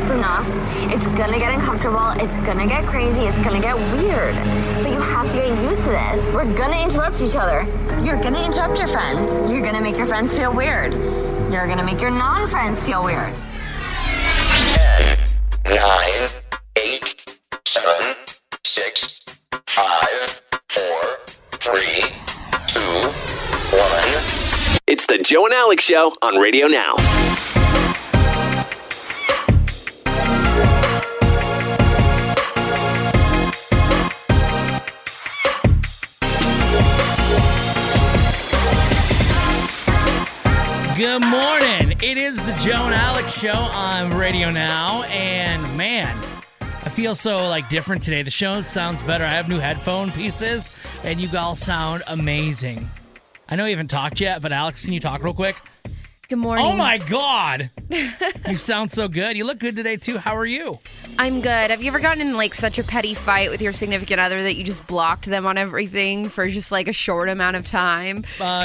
fast enough, it's gonna get uncomfortable, it's gonna get crazy, it's gonna get weird. But you have to get used to this. We're gonna interrupt each other. You're gonna interrupt your friends. You're gonna make your friends feel weird. You're gonna make your non-friends feel weird. 10, 9, 8, 7, 6, 5, 4, 3, 2, 1. It's the Joe and Alex Show on Radio Now. Good morning. It is the Joe and Alex Show on Radio Now, and man, I feel so different today. The show sounds better. I have new headphone pieces, and you all sound amazing. I know we haven't talked yet, but Alex, can you talk real quick? Good morning. Oh my God! You sound so good. You look good today too. How are you? I'm good. Have you ever gotten in such a petty fight with your significant other that you just blocked them on everything for just a short amount of time?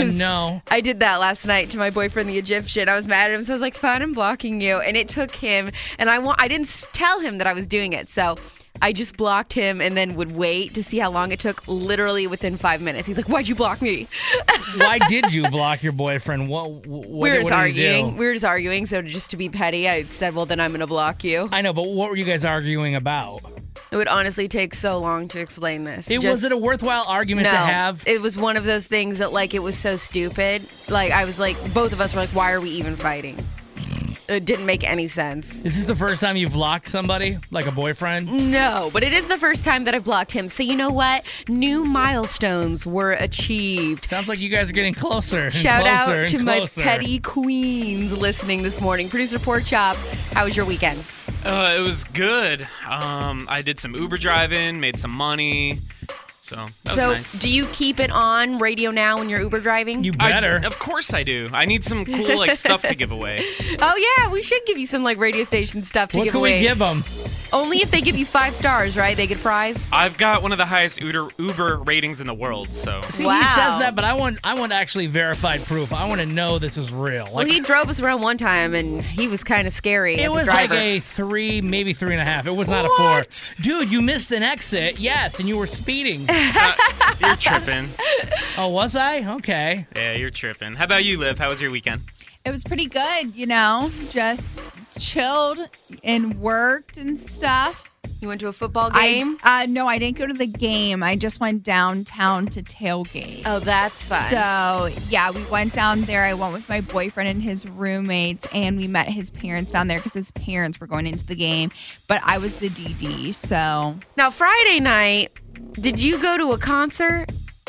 No. I did that last night to my boyfriend, the Egyptian. I was mad at him, so I was like, fine, I'm blocking you. And it took him, and I didn't tell him that I was doing it, so I just blocked him and then would wait to see how long it took. Literally within 5 minutes. He's like, why'd you block me? Why did you block your boyfriend? What we were just arguing. We were just arguing, so just to be petty, I said, well, then I'm going to block you. I know, but what were you guys arguing about? It would honestly take so long to explain this. Was it a worthwhile argument to have? It was one of those things that, it was so stupid. I was both of us were why are we even fighting? It didn't make any sense. Is this the first time you've blocked somebody, like a boyfriend? No, but it is the first time that I've blocked him. So you know what? New milestones were achieved. Sounds like you guys are getting closer and Shout closer out and to closer. my petty queens listening this morning. Producer Pork Chop, how was your weekend? It was good. I did some Uber driving, made some money. So that was nice. Do you keep it on Radio Now when you're Uber driving? You better. Of course I do. I need some cool stuff to give away. Oh yeah, we should give you some radio station stuff to give away. What can we give them? Only if they give you 5 stars, right? They get a prize. I've got one of the highest Uber ratings in the world. So see, he says that, but I want actually verified proof. I want to know this is real. Well, he drove us around one time, and he was kind of scary. It was like a 3, maybe 3.5. It was not a 4. Dude, you missed an exit. Yes, and you were speeding. You're tripping. Oh, was I? Okay. Yeah, you're tripping. How about you, Liv? How was your weekend? It was pretty good, just chilled and worked and stuff. You went to a football game? No, I didn't go to the game. I just went downtown to tailgate. Oh, that's fun. So, yeah, we went down there. I went with my boyfriend and his roommates, and we met his parents down there because his parents were going into the game. But I was the DD, so. Now, Friday night, did you go to a concert?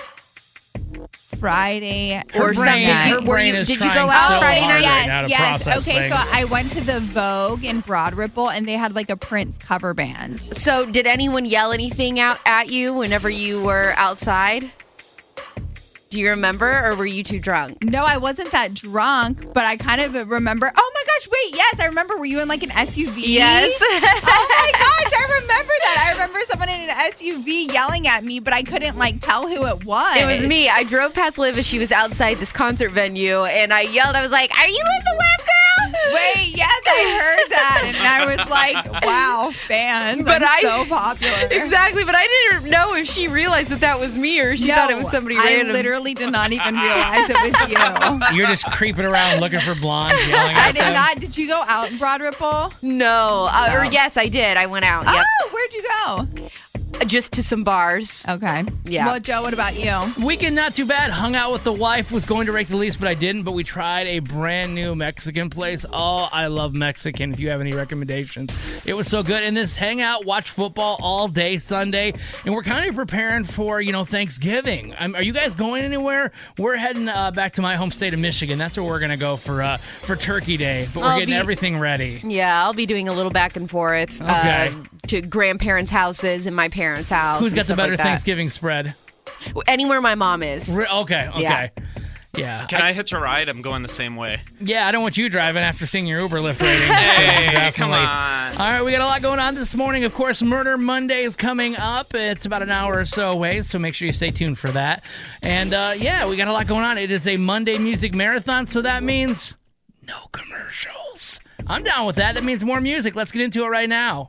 Friday or something. Did you go out Friday night? Yes. Okay, so I went to the Vogue in Broad Ripple, and they had a Prince cover band. So did anyone yell anything out at you whenever you were outside? Do you remember, or were you too drunk? No, I wasn't that drunk, but I kind of remember. Oh my gosh, wait, yes, I remember. Were you in an SUV? Yes. Oh my gosh, I remember that. I remember someone in an SUV yelling at me, but I couldn't tell who it was. It was me. I drove past Liv as she was outside this concert venue, and I yelled. I was like, "Are you Liv the Web Girl?" Wait, yes, I heard that, and I was like, "Wow, fans! But I'm so popular." Exactly, but I didn't know if she realized that was me or she thought it was somebody random. I literally did not even realize it was you. You're just creeping around looking for blondes, yelling at them. I did not. Did you go out in Broad Ripple? No. Or yes, I did. I went out. Yep. Oh, where'd you go? Just to some bars. Okay. Yeah. Well, Joe, what about you? Weekend not too bad. Hung out with the wife. Was going to rake the lease, but I didn't. But we tried a brand new Mexican place. Oh, I love Mexican. If you have any recommendations, it was so good. And this hang out, watch football all day Sunday. And we're kind of preparing for Thanksgiving. Are you guys going anywhere? We're heading back to my home state of Michigan. That's where we're gonna go for Turkey Day. But we're getting everything ready. Yeah, I'll be doing a little back and forth. Okay. To grandparents' houses and my parents' house. Who's got the better Thanksgiving spread? Anywhere my mom is. Okay. Yeah. Can I hitch a ride? I'm going the same way. Yeah, I don't want you driving after seeing your Uber Lyft rating. Hey, come on. All right, we got a lot going on this morning. Of course, Murder Monday is coming up. It's about an hour or so away, so make sure you stay tuned for that. And we got a lot going on. It is a Monday music marathon, so that means no commercials. I'm down with that. That means more music. Let's get into it right now.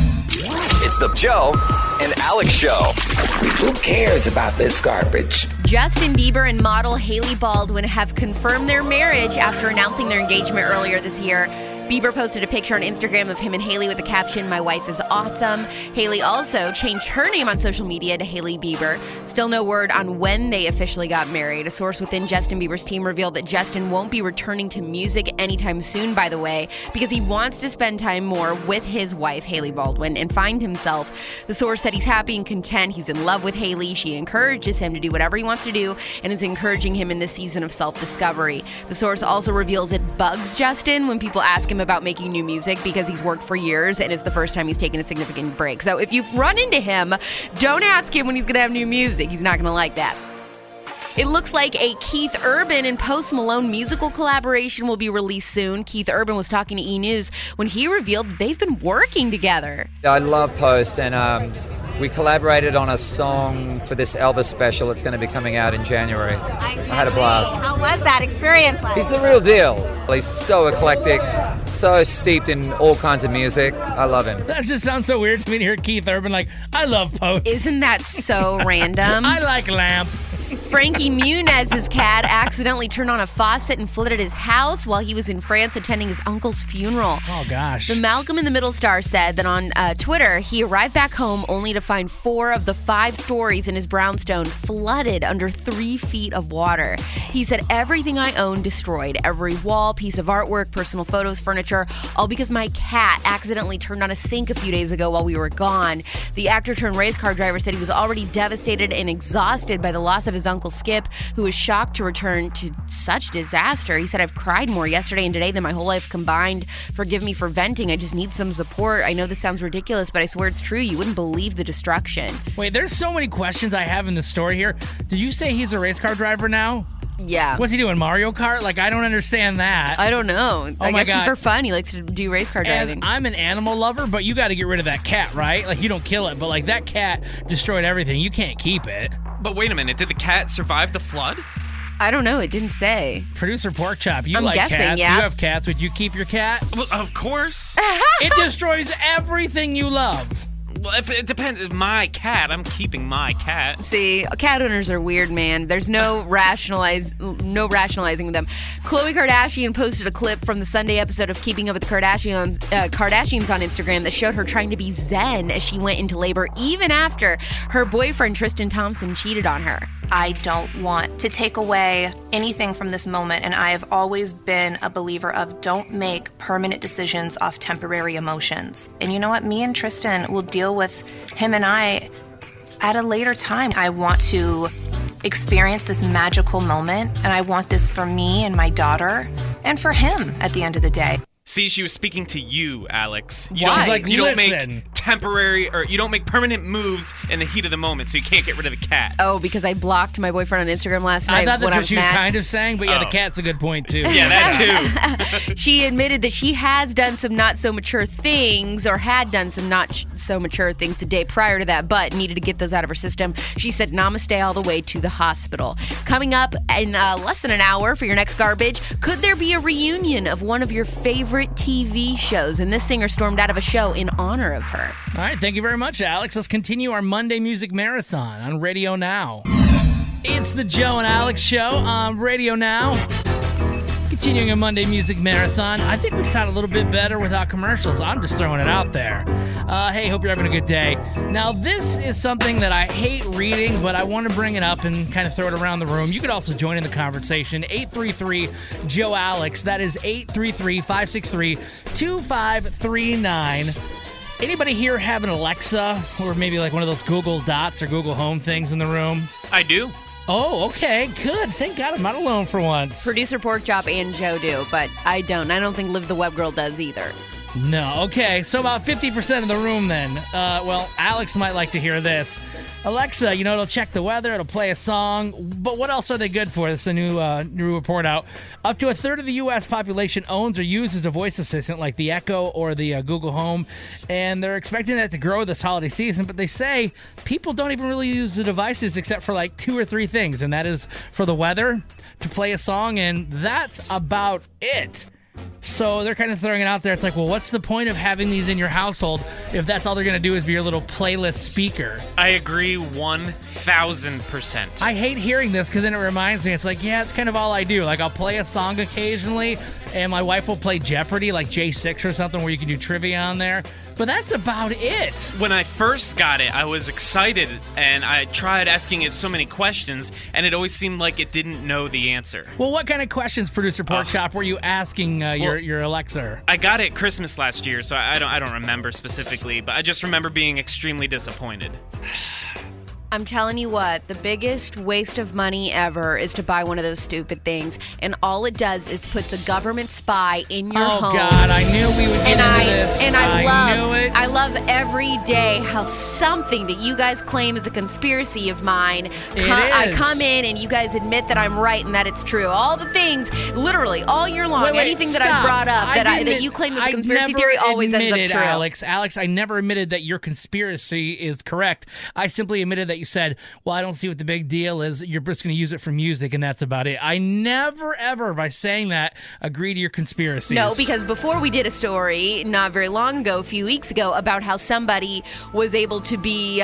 It's the Joe and Alex Show. Who cares about this garbage? Justin Bieber and model Hailey Baldwin have confirmed their marriage after announcing their engagement earlier this year. Bieber posted a picture on Instagram of him and Hailey with the caption, "My wife is awesome." Hailey also changed her name on social media to Hailey Bieber. Still no word on when they officially got married. A source within Justin Bieber's team revealed that Justin won't be returning to music anytime soon, by the way, because he wants to spend time more with his wife, Hailey Baldwin, and find himself. The source said he's happy and content. He's in love with Hailey. She encourages him to do whatever he wants to do and is encouraging him in this season of self-discovery. The source also reveals it bugs Justin when people ask him about making new music because he's worked for years and it's the first time he's taken a significant break. So if you've run into him, don't ask him when he's going to have new music. He's not going to like that. It looks like a Keith Urban and Post Malone musical collaboration will be released soon. Keith Urban was talking to E! News when he revealed that they've been working together. I love Post, and we collaborated on a song for this Elvis special. It's going to be coming out in January. I had a blast. How was that experience like? He's the real deal. He's so eclectic, so steeped in all kinds of music. I love him. That just sounds so weird to me to hear Keith Urban like, I love Post. Isn't that so random? I like Lamp. Frankie Muniz's cat accidentally turned on a faucet and flooded his house while he was in France attending his uncle's funeral. Oh, gosh. The Malcolm in the Middle star said that on Twitter, he arrived back home only to find 4 of the 5 stories in his brownstone flooded under 3 feet of water. He said, "Everything I own destroyed. Every wall, piece of artwork, personal photos, furniture, all because my cat accidentally turned on a sink a few days ago while we were gone." The actor turned race car driver said he was already devastated and exhausted by the loss of his uncle Skip, who was shocked to return to such disaster. He said, "I've cried more yesterday and today than my whole life combined. Forgive me for venting. I just need some support. I know this sounds ridiculous, but I swear it's true. You wouldn't believe the destruction." Wait, there's so many questions I have in the story here. Did you say he's a race car driver now? Yeah. What's he doing, Mario Kart? Like, I don't understand that. I don't know. Oh I my guess God. it's for fun. He likes to do race car driving. And I'm an animal lover, but you got to get rid of that cat, right? Like, you don't kill it, but like that cat destroyed everything. You can't keep it. But wait a minute, did the cat survive the flood? I don't know. It didn't say. Producer Porkchop, you I'm like guessing, cats. yeah. You have cats. Would you keep your cat? Well, of course. It destroys everything you love. Well, if it depends. My cat, I'm keeping my cat. See, cat owners are weird, man. There's no rationalizing them. Khloe Kardashian posted a clip from the Sunday episode of Keeping Up with the Kardashians on Instagram that showed her trying to be zen as she went into labor, even after her boyfriend Tristan Thompson cheated on her. I don't want to take away anything from this moment, and I have always been a believer of don't make permanent decisions off temporary emotions. And you know what? Me and Tristan will deal with him and I at a later time. I want to experience this magical moment, and I want this for me and my daughter and for him at the end of the day. See, she was speaking to you, Alex. Why? Don't, She's like, you don't listen. make temporary, or you don't make permanent moves in the heat of the moment, so you can't get rid of the cat. Oh, because I blocked my boyfriend on Instagram last I night thought that's when I what was she was mad. kind of saying, but yeah, the Oh. cat's a good point, too. Yeah, that too. She admitted that she has done some not so mature things, or had done some not so mature things the day prior to that, but needed to get those out of her system. She said namaste all the way to the hospital. Coming up in less than an hour for your next garbage, could there be a reunion of one of your favorite TV shows? And this singer stormed out of a show in honor of her. All right, thank you very much, Alex. Let's continue our Monday Music Marathon on Radio Now. It's the Joe and Alex Show on Radio Now. Continuing a Monday Music Marathon. I think we sound a little bit better without commercials. I'm just throwing it out there. Hey, hope you're having a good day. Now, this is something that I hate reading, but I want to bring it up and kind of throw it around the room. You could also join in the conversation. 833-JOE-ALEX. That is 833-563-2539. Anybody here have an Alexa or maybe like one of those Google Dots or Google Home things in the room? I do. Oh, okay, good. Thank God I'm not alone for once. Producer Porkchop and Joe do, but I don't. I don't think Liv the Web Girl does either. No, okay. So about 50% of the room then. Well, Alex might like to hear this. Alexa, it'll check the weather, it'll play a song, but what else are they good for? This is a new report out. Up to a third of the U.S. population owns or uses a voice assistant like the Echo or the Google Home, and they're expecting that to grow this holiday season, but they say people don't even really use the devices except for like 2 or 3 things, and that is for the weather, to play a song, and that's about it. So they're kind of throwing it out there. It's like, well, what's the point of having these in your household if that's all they're going to do is be your little playlist speaker? I agree 1,000%. I hate hearing this because then it reminds me, it's like, yeah, it's kind of all I do. Like, I'll play a song occasionally, and my wife will play Jeopardy, like J6 or something, where you can do trivia on there. But that's about it. When I first got it, I was excited, and I tried asking it so many questions, and it always seemed like it didn't know the answer. Well, what kind of questions, Producer Porkchop, were you asking your Alexa? I got it Christmas last year, so I don't remember specifically, but I just remember being extremely disappointed. I'm telling you what, the biggest waste of money ever is to buy one of those stupid things, and all it does is puts a government spy in your home. Oh God, I knew we would get into this. And I knew it. love every day how something that you guys claim is a conspiracy of mine, I come in and you guys admit that I'm right and that it's true. All the things, literally all year long, anything that I brought up that you claim is a conspiracy theory always ends up true. Alex, I never admitted that your conspiracy is correct. I simply admitted that you said, well, I don't see what the big deal is. You're just going to use it for music, and that's about it. I never, ever, by saying that, agree to your conspiracies. No, because before we did a story not very long ago, a few weeks ago, about how somebody was able to be,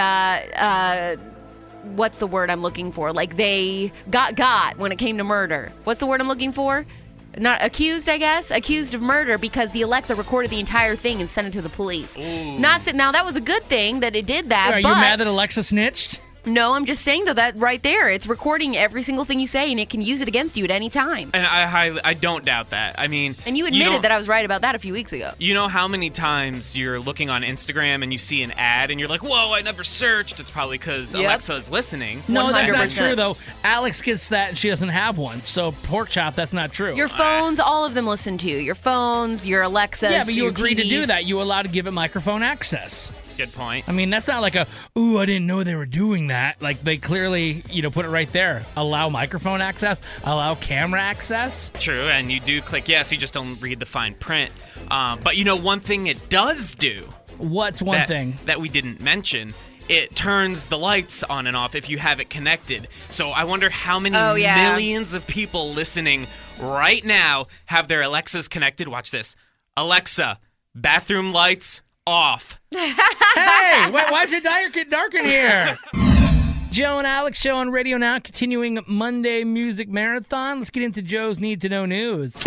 what's the word I'm looking for? Like they got when it came to murder. What's the word I'm looking for? Not accused, I guess. Accused of murder because the Alexa recorded the entire thing and sent it to the police. Now, that was a good thing that it did that. Are you mad that Alexa snitched? No, I'm just saying, though, that right there, it's recording every single thing you say, and it can use it against you at any time. And I don't doubt that. I mean... And you admitted that I was right about that a few weeks ago. You know how many times you're looking on Instagram and you see an ad, and you're like, whoa, I never searched. It's probably because Alexa is listening. No, 100%. that's not true, though. Alex gets that, and she doesn't have one. So, Porkchop, that's not true. Your phones, all of them listen to you. Your phones, your Alexas, yeah, but you agreed TVs. to do that. You allowed to give it microphone access. Good point. I mean, that's not like I didn't know they were doing that. Like, they clearly, put it right there. Allow microphone access, allow camera access. True, and you do click yes, you just don't read the fine print. But one thing it does do... What's one thing? That we didn't mention... It turns the lights on and off if you have it connected. So I wonder how many millions of people listening right now have their Alexas connected. Watch this. Alexa, bathroom lights off. Hey, why is it dark in here? Joe and Alex show on Radio Now, continuing Monday Music Marathon. Let's get into Joe's Need to Know News.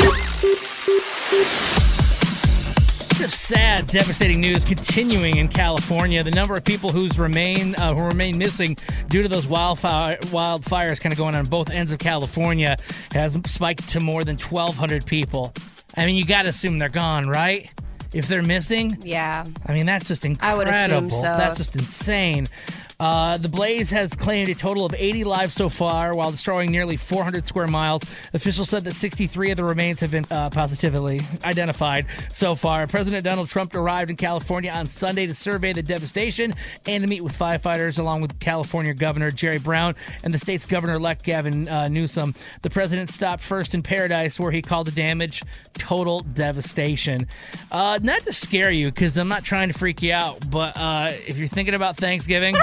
Just sad, devastating news continuing in California. The number of people who remain missing due to those wildfires kind of going on both ends of California has spiked to more than 1,200 people. I mean, you got to assume they're gone, right? If they're missing? Yeah. I mean, that's just incredible. I would assume so. That's just insane. The blaze has claimed a total of 80 lives so far, while destroying nearly 400 square miles. Officials said that 63 of the remains have been positively identified so far. President Donald Trump arrived in California on Sunday to survey the devastation and to meet with firefighters, along with California Governor Jerry Brown and the state's Governor-elect Gavin Newsom. The president stopped first in Paradise, where he called the damage total devastation. Not to scare you, because I'm not trying to freak you out, but if you're thinking about Thanksgiving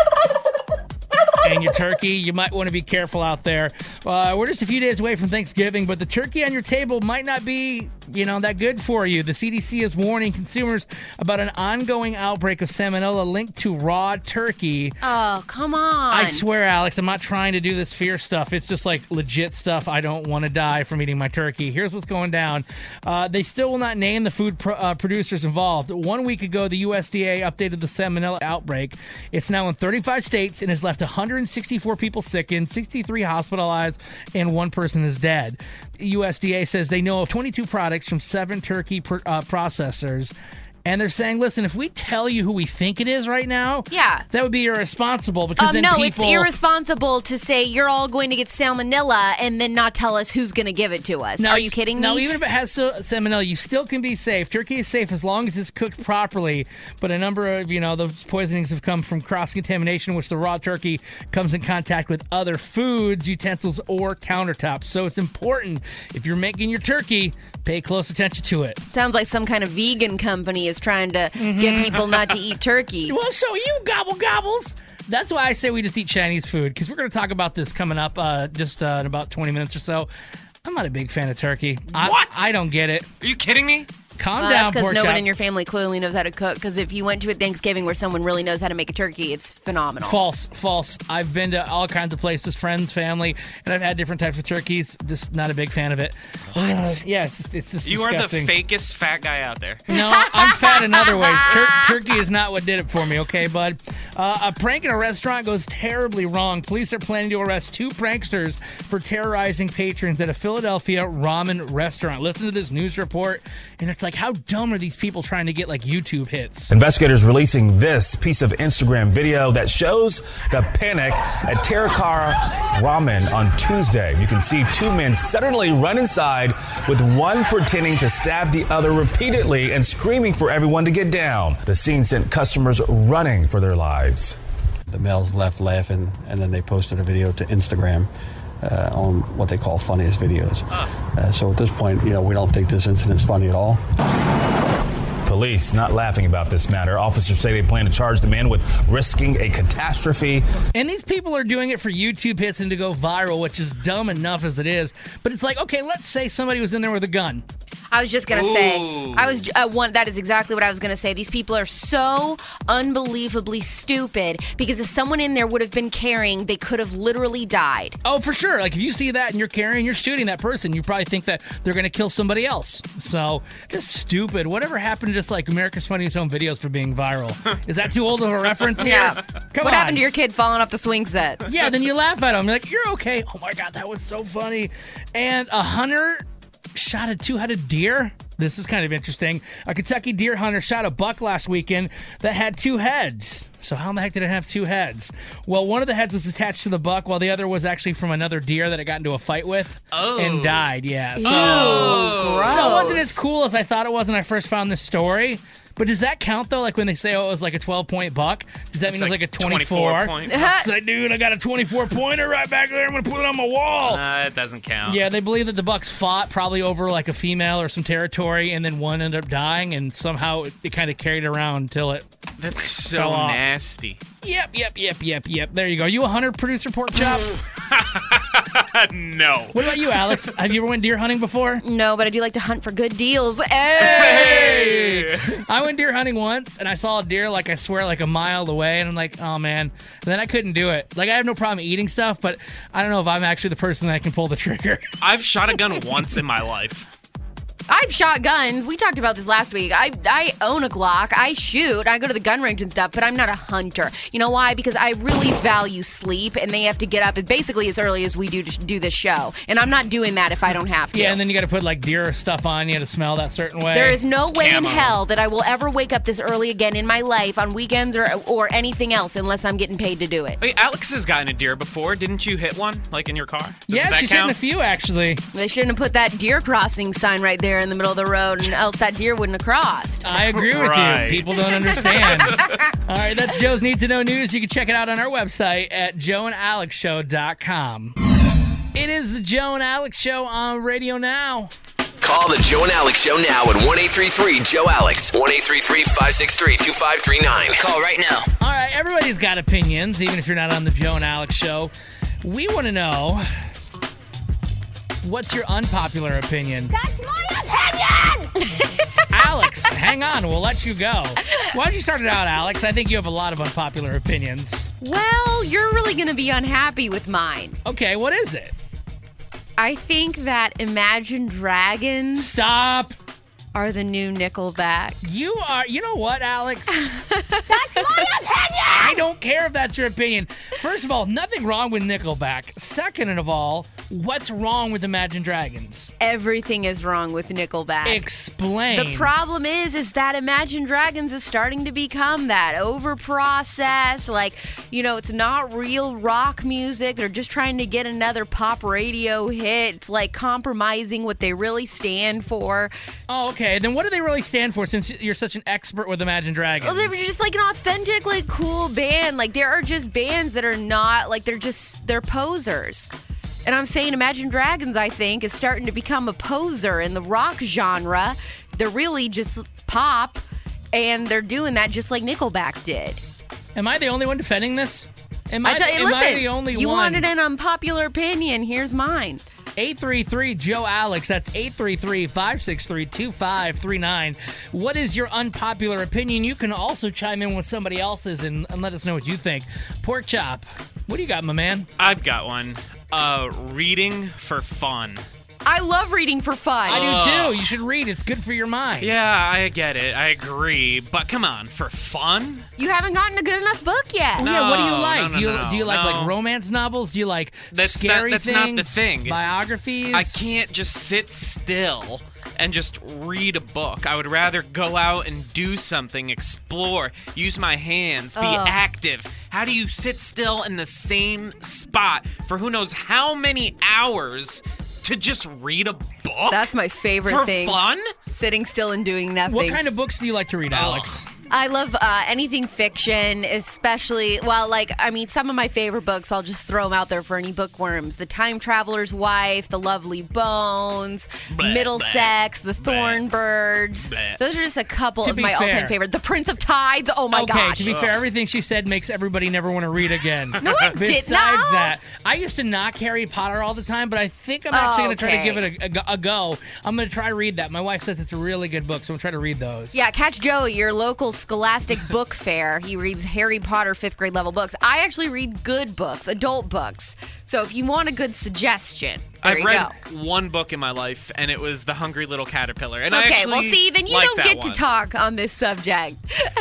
and your turkey, you might want to be careful out there. We're just a few days away from Thanksgiving, but the turkey on your table might not be, that good for you. The CDC is warning consumers about an ongoing outbreak of salmonella linked to raw turkey. Oh, come on. I swear, Alex, I'm not trying to do this fear stuff. It's just like legit stuff. I don't want to die from eating my turkey. Here's what's going down. They still will not name the food producers involved. 1 week ago, the USDA updated the salmonella outbreak. It's now in 35 states and has left 164 people sickened, 63 hospitalized, and 1 person is dead. The USDA says they know of 22 products from 7 turkey processors. And they're saying, listen, if we tell you who we think it is right now, that would be irresponsible. Because then it's irresponsible to say you're all going to get salmonella and then not tell us who's going to give it to us. Are you kidding me? No, even if it has salmonella, you still can be safe. Turkey is safe as long as it's cooked properly. But a number of, those poisonings have come from cross-contamination, which the raw turkey comes in contact with other foods, utensils, or countertops. So it's important, if you're making your turkey, pay close attention to it. Sounds like some kind of vegan company is trying to get people not to eat turkey. Well, so you gobbles. That's why I say we just eat Chinese food, because we're going to talk about this coming up just in about 20 minutes or so. I'm not a big fan of turkey. What? I don't get it. Are you kidding me? Calm Well, down, that's because pork no one chop. in your family clearly knows how to cook. Because if you went to a Thanksgiving where someone really knows how to make a turkey, it's phenomenal. False. I've been to all kinds of places, friends, family, and I've had different types of turkeys. Just not a big fan of it. What? Yeah, it's just You disgusting. are the fakest fat guy out there. No, I'm fat in other ways. Turkey is not what did it for me, okay, bud? A prank in a restaurant goes terribly wrong. Police are planning to arrest 2 pranksters for terrorizing patrons at a Philadelphia ramen restaurant. Listen to this news report, and it's like, how dumb are these people trying to get, like, YouTube hits? Investigators releasing this piece of Instagram video that shows the panic at Terakara Ramen on Tuesday. You can see 2 men suddenly run inside with one pretending to stab the other repeatedly and screaming for everyone to get down. The scene sent customers running for their lives. The males left laughing, and then they posted a video to Instagram on what they call funniest videos. So at this point, we don't think this incident's funny at all. Police not laughing about this matter. Officers say they plan to charge the man with risking a catastrophe. And these people are doing it for YouTube hits and to go viral, which is dumb enough as it is. But it's like, okay, let's say somebody was in there with a gun. I was just going to say, that is exactly what I was going to say. These people are so unbelievably stupid because if someone in there would have been carrying, they could have literally died. Oh, for sure. Like, if you see that and you're carrying, you're shooting that person, you probably think that they're going to kill somebody else. So, just stupid. Whatever happened to just, like, America's Funniest Home Videos for being viral? Is that too old of a reference here? Yeah. Come What on. happened to your kid falling off the swing set? Yeah, then you laugh at him. You're like, you're okay. Oh, my God, that was so funny. And a hunter shot a 2-headed deer. This is kind of interesting. A Kentucky deer hunter shot a buck last weekend that had 2 heads. So how in the heck did it have 2 heads? Well, one of the heads was attached to the buck, while the other was actually from another deer that it got into a fight with and died. Yeah. So it wasn't as cool as I thought it was when I first found this story. But does that count, though? Like when they say, it was like a 12-point buck? Does that mean it was like a 24? 24-point. It's like, dude, I got a 24-pointer right back there. I'm going to put it on my wall. It doesn't count. Yeah, they believe that the bucks fought probably over like a female or some territory, and then one ended up dying, and somehow it kind of carried around until it That's so fell off. nasty. Yep. There you go. You a hunter, producer, pork chop? No. What about you, Alex? Have you ever went deer hunting before? No, but I do like to hunt for good deals. Hey! I went deer hunting once, and I saw a deer, like, I swear, like a mile away, and I'm like, oh, man. And then I couldn't do it. Like, I have no problem eating stuff, but I don't know if I'm actually the person that can pull the trigger. I've shot a gun once in my life. I've shot guns. We talked about this last week. I own a Glock. I shoot. I go to the gun range and stuff, but I'm not a hunter. You know why? Because I really value sleep, and they have to get up basically as early as we do to do this show. And I'm not doing that if I don't have to. Yeah, and then you got to put, like, deer stuff on you to smell that certain way. There is no way in hell that I will ever wake up this early again in my life on weekends or anything else unless I'm getting paid to do it. Wait, Alex has gotten a deer before. Didn't you hit one, like in your car? Yeah, she's hitting a few, actually. They shouldn't have put that deer crossing sign right there in the middle of the road, and else that deer wouldn't have crossed. I agree with you. People don't understand. All right, that's Joe's Need to Know News. You can check it out on our website at joeandalexshow.com. It is the Joe and Alex Show on Radio Now. Call the Joe and Alex Show now at 1-833-JOE-ALEX. 1-833-563-2539. Call right now. All right, everybody's got opinions, even if you're not on the Joe and Alex Show. We want to know, what's your unpopular opinion? That's my opinion! Alex, hang on. We'll let you go. Why don't you start it out, Alex? I think you have a lot of unpopular opinions. Well, you're really going to be unhappy with mine. Okay, what is it? I think that Imagine Dragons... Stop! ...are the new Nickelback. You know what, Alex? That's my opinion! I don't care if that's your opinion. First of all, nothing wrong with Nickelback. Second of all, what's wrong with Imagine Dragons? Everything is wrong with Nickelback. Explain. The problem is that Imagine Dragons is starting to become that over-processed, like, it's not real rock music. They're just trying to get another pop radio hit. It's like compromising what they really stand for. Oh, okay. Then what do they really stand for, since you're such an expert with Imagine Dragons? Well, they're just like an authentic, like, cool band. Like, there are just bands that are not, like, they're posers. And I'm saying Imagine Dragons, I think, is starting to become a poser in the rock genre. They're really just pop, and they're doing that just like Nickelback did. Am I the only one defending this? Am I listen, the only one? You wanted an unpopular opinion. Here's mine. 833-JOE-ALEX. That's 833-563-2539. What is your unpopular opinion? You can also chime in with somebody else's and let us know what you think. Pork Chop, what do you got, my man? I've got one. Reading for fun. I love reading for fun. I do too. You should read. It's good for your mind. Yeah, I get it. I agree. But come on, for fun? You haven't gotten a good enough book yet. Oh, yeah, what do you like? No, do you like romance novels? Do you like scary that's things? That's not the thing. Biographies? I can't just sit still and just read a book. I would rather go out and do something, explore, use my hands, be active. How do you sit still in the same spot for who knows how many hours to just read a book? That's my favorite thing. For fun? Sitting still and doing nothing. What kind of books do you like to read, Alex? I love anything fiction, especially, some of my favorite books, I'll just throw them out there for any bookworms. The Time Traveler's Wife, The Lovely Bones, Middlesex, The Thornbirds. Those are just a couple of my all-time favorites. The Prince of Tides, oh my gosh. Okay, to be fair, everything she said makes everybody never want to read again. No, I didn't. Besides that, I used to knock Harry Potter all the time, but I think I'm actually going to try to give it a go. I'm going to try to read that. My wife says it's a really good book, so I'm going to try to read those. Yeah, catch Joe at your local Scholastic Book Fair. He reads Harry Potter 5th grade level books. I actually read good books, adult books. So if you want a good suggestion, I've read one book in my life, and it was The Hungry Little Caterpillar. And I actually then you don't get to talk on this subject.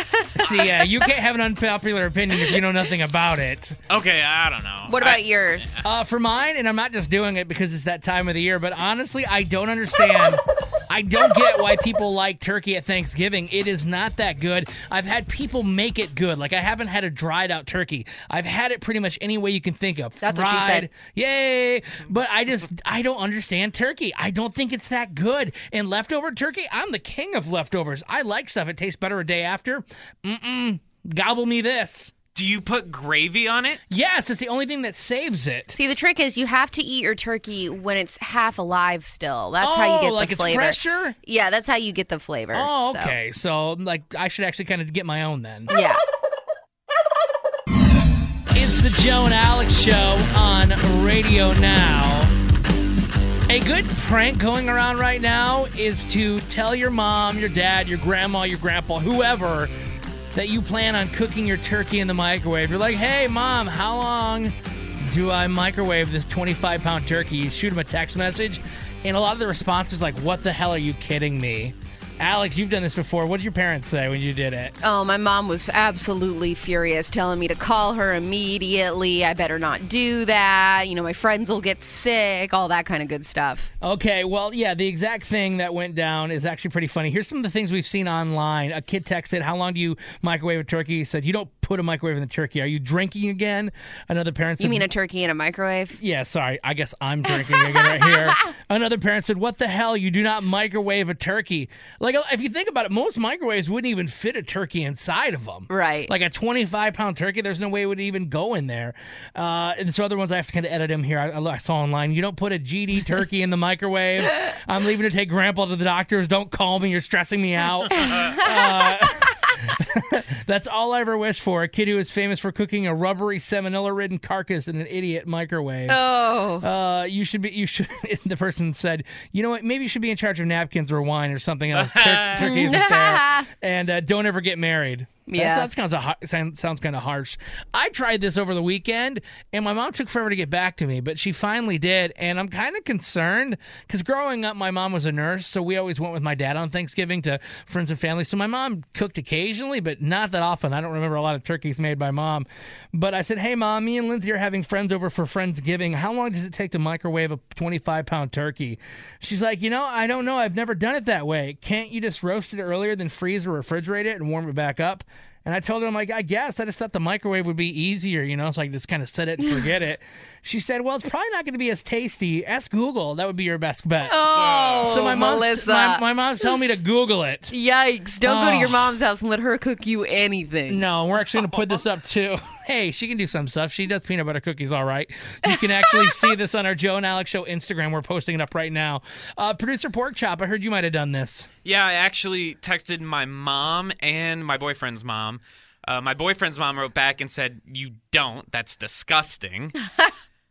See, you can't have an unpopular opinion if you know nothing about it. Okay, I don't know. What about yours? For mine, and I'm not just doing it because it's that time of the year, but honestly, I don't understand. I don't get why people like turkey at Thanksgiving. It is not that good. I've had people make it good. Like, I haven't had a dried out turkey. I've had it pretty much any way you can think of. That's fried, what she said. Yay! But I don't understand turkey. I don't think it's that good. And leftover turkey, I'm the king of leftovers. I like stuff. It tastes better a day after. Gobble me this. Do you put gravy on it? Yes, it's the only thing that saves it. See, the trick is you have to eat your turkey when it's half alive still. That's how you get the flavor. It's fresher? Yeah, that's how you get the flavor. Oh, okay. So, I should actually kind of get my own then. Yeah. It's the Joe and Alex Show on Radio Now. A good prank going around right now is to tell your mom, your dad, your grandma, your grandpa, whoever, that you plan on cooking your turkey in the microwave. You're like, hey, Mom, how long do I microwave this 25-pound turkey? You shoot them a text message, and a lot of the response is like, what the hell are you kidding me? Alex, you've done this before. What did your parents say when you did it? Oh, my mom was absolutely furious, telling me to call her immediately. I better not do that. You know, my friends will get sick, all that kind of good stuff. Okay, well, yeah, the exact thing that went down is actually pretty funny. Here's some of the things we've seen online. A kid texted, how long do you microwave a turkey? He said, you don't put a microwave in the turkey. Are you drinking again? Another parent said... You mean a turkey in a microwave? Yeah, sorry. I guess I'm drinking again right here. Another parent said, what the hell? You do not microwave a turkey. Like, if you think about it, most microwaves wouldn't even fit a turkey inside of them. Right. Like a 25-pound turkey, there's no way it would even go in there. And so other ones I have to kind of edit them here. I saw online, you don't put a GD turkey in the microwave. I'm leaving to take Grandpa to the doctors. Don't call me. You're stressing me out. That's all I ever wished for. A kid who is famous for cooking a rubbery salmonella-ridden carcass in an idiot microwave. Oh. You should. The person said, you know what? Maybe you should be in charge of napkins or wine or something else. Turkey isn't there. And don't ever get married. Yeah. That sounds kind of harsh. I tried this over the weekend, and my mom took forever to get back to me, but she finally did, and I'm kind of concerned because growing up, my mom was a nurse, so we always went with my dad on Thanksgiving to friends and family. So my mom cooked occasionally, but not that often. I don't remember a lot of turkeys made by Mom. But I said, hey, Mom, me and Lindsay are having friends over for Friendsgiving. How long does it take to microwave a 25-pound turkey? She's like, I don't know. I've never done it that way. Can't you just roast it earlier, then freeze or refrigerate it and warm it back up? And I told her, I'm like, I guess. I just thought the microwave would be easier, so I could just kind of set it and forget it. She said, well, it's probably not going to be as tasty. Ask Google. That would be your best bet. Oh, so Melissa. My mom's telling me to Google it. Yikes. Don't go to your mom's house and let her cook you anything. No, we're actually going to put this up, too. Hey, she can do some stuff. She does peanut butter cookies all right. You can actually see this on our Joe and Alex Show Instagram. We're posting it up right now. Producer Pork Chop, I heard you might have done this. Yeah, I actually texted my mom and my boyfriend's mom. My boyfriend's mom wrote back and said, you don't. That's disgusting.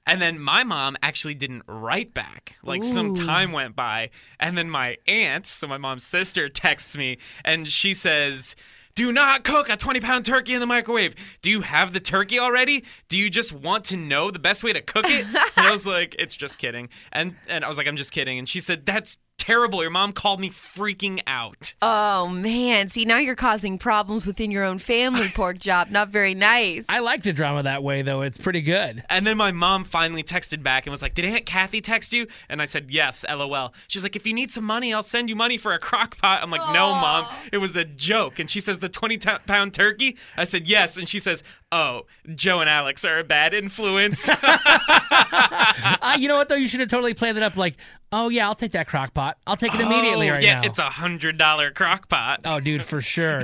And then my mom actually didn't write back. Like, some time went by. And then my aunt, so my mom's sister, texts me, and she says, do not cook a 20-pound turkey in the microwave. Do you have the turkey already? Do you just want to know the best way to cook it? And I was like, it's just kidding. And I was like, I'm just kidding. And she said, that's terrible. Your mom called me freaking out. Oh, man. See, now you're causing problems within your own family, pork chop. Not very nice. I like the drama that way, though. It's pretty good. And then my mom finally texted back and was like, did Aunt Kathy text you? And I said, yes, LOL. She's like, if you need some money, I'll send you money for a crock pot. I'm like, no, Mom. It was a joke. And she says, the 20-pound turkey? I said, yes. And she says, oh, Joe and Alex are a bad influence. You know what, though? You should have totally played it up like, oh, yeah, I'll take that crock pot. I'll take it immediately now. Yeah, it's $100 crock pot. Oh, dude, for sure.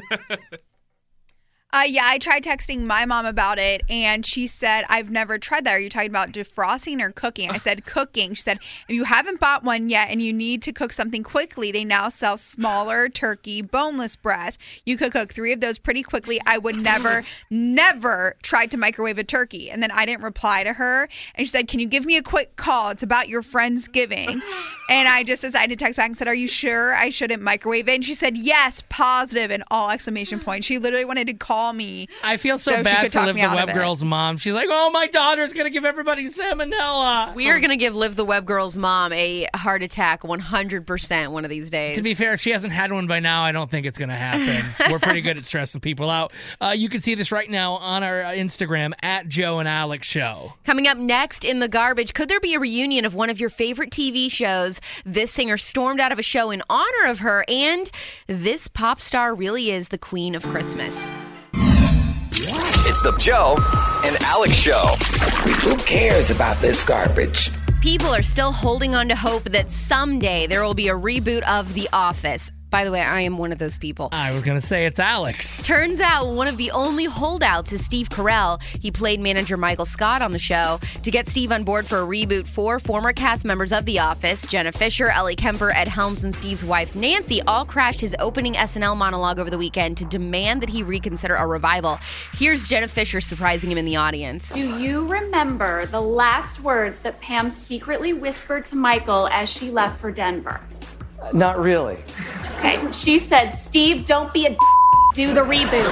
Yeah, I tried texting my mom about it, and she said, I've never tried that. Are you talking about defrosting or cooking? I said, cooking. She said, if you haven't bought one yet and you need to cook something quickly, they now sell smaller turkey boneless breasts. You could cook 3 of those pretty quickly. I would never try to microwave a turkey. And then I didn't reply to her, and she said, can you give me a quick call? It's about your Friendsgiving. And I just decided to text back and said, are you sure I shouldn't microwave it? And she said, yes, positive, and all exclamation points. She literally wanted to call me. I feel so bad for Liv the Web Girl's mom. She's like, oh, my daughter's going to give everybody salmonella. We are going to give Liv the Web Girl's mom a heart attack 100% one of these days. To be fair, if she hasn't had one by now, I don't think it's going to happen. We're pretty good at stressing people out. You can see this right now on our Instagram, at Joe and Alex Show. Coming up next in the garbage, could there be a reunion of one of your favorite TV shows? This singer stormed out of a show in honor of her, and this pop star really is the queen of Christmas. It's the Joe and Alex Show. Who cares about this garbage? People are still holding on to hope that someday there will be a reboot of The Office. By the way, I am one of those people. I was going to say it's Alex. Turns out one of the only holdouts is Steve Carell. He played manager Michael Scott on the show. To get Steve on board for a reboot, 4 former cast members of The Office, Jenna Fisher, Ellie Kemper, Ed Helms, and Steve's wife Nancy, all crashed his opening SNL monologue over the weekend to demand that he reconsider a revival. Here's Jenna Fisher surprising him in the audience. Do you remember the last words that Pam secretly whispered to Michael as she left for Denver? Not really. Okay, she said, Steve, don't be a do the reboot.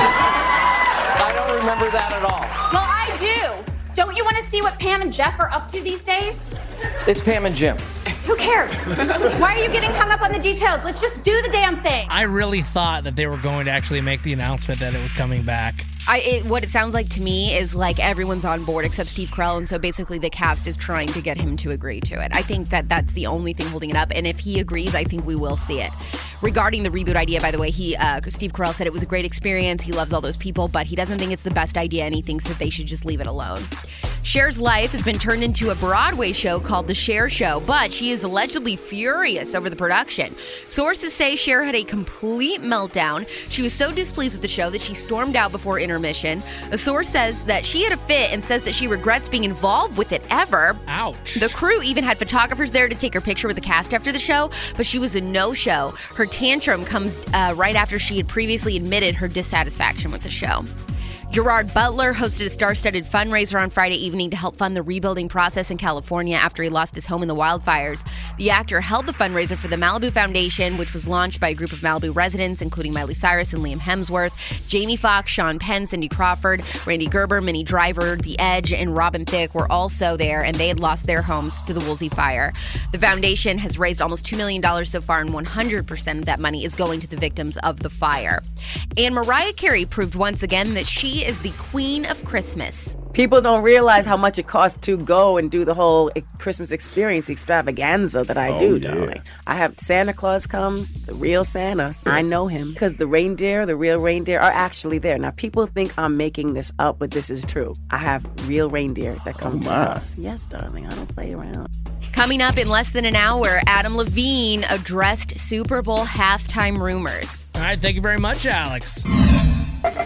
I don't remember that at all. Well, I do. Don't you want to see what Pam and Jeff are up to these days? It's Pam and Jim. Who cares? Why are you getting hung up on the details? Let's just do the damn thing. I really thought that they were going to actually make the announcement that it was coming back. What it sounds like to me is like everyone's on board except Steve Carell, and so basically the cast is trying to get him to agree to it. I think that that's the only thing holding it up, and if he agrees, I think we will see it. Regarding the reboot idea, by the way, Steve Carell said it was a great experience. He loves all those people, but he doesn't think it's the best idea, and he thinks that they should just leave it alone. Cher's life has been turned into a Broadway show called The Cher Show, but she is allegedly furious over the production. Sources say Cher had a complete meltdown. She was so displeased with the show that she stormed out before intermission. A source says that she had a fit and says that she regrets being involved with it ever. Ouch. The crew even had photographers there to take her picture with the cast after the show, but she was a no-show. Her tantrum comes right after she had previously admitted her dissatisfaction with the show. Gerard Butler hosted a star-studded fundraiser on Friday evening to help fund the rebuilding process in California after he lost his home in the wildfires. The actor held the fundraiser for the Malibu Foundation, which was launched by a group of Malibu residents, including Miley Cyrus and Liam Hemsworth, Jamie Foxx, Sean Penn, Cindy Crawford, Randy Gerber, Minnie Driver, The Edge, and Robin Thicke were also there, and they had lost their homes to the Woolsey fire. The foundation has raised almost $2 million so far, and 100% of that money is going to the victims of the fire. And Mariah Carey proved once again that she is the queen of Christmas. People don't realize how much it costs to go and do the whole Christmas experience extravaganza that I do, darling. I have Santa Claus comes, the real Santa. I know him because the real reindeer are actually there. Now, people think I'm making this up, but this is true. I have real reindeer that come to us. Yes, darling, I don't play around. Coming up in less than an hour, Adam Levine addressed Super Bowl halftime rumors. All right, thank you very much, Alex.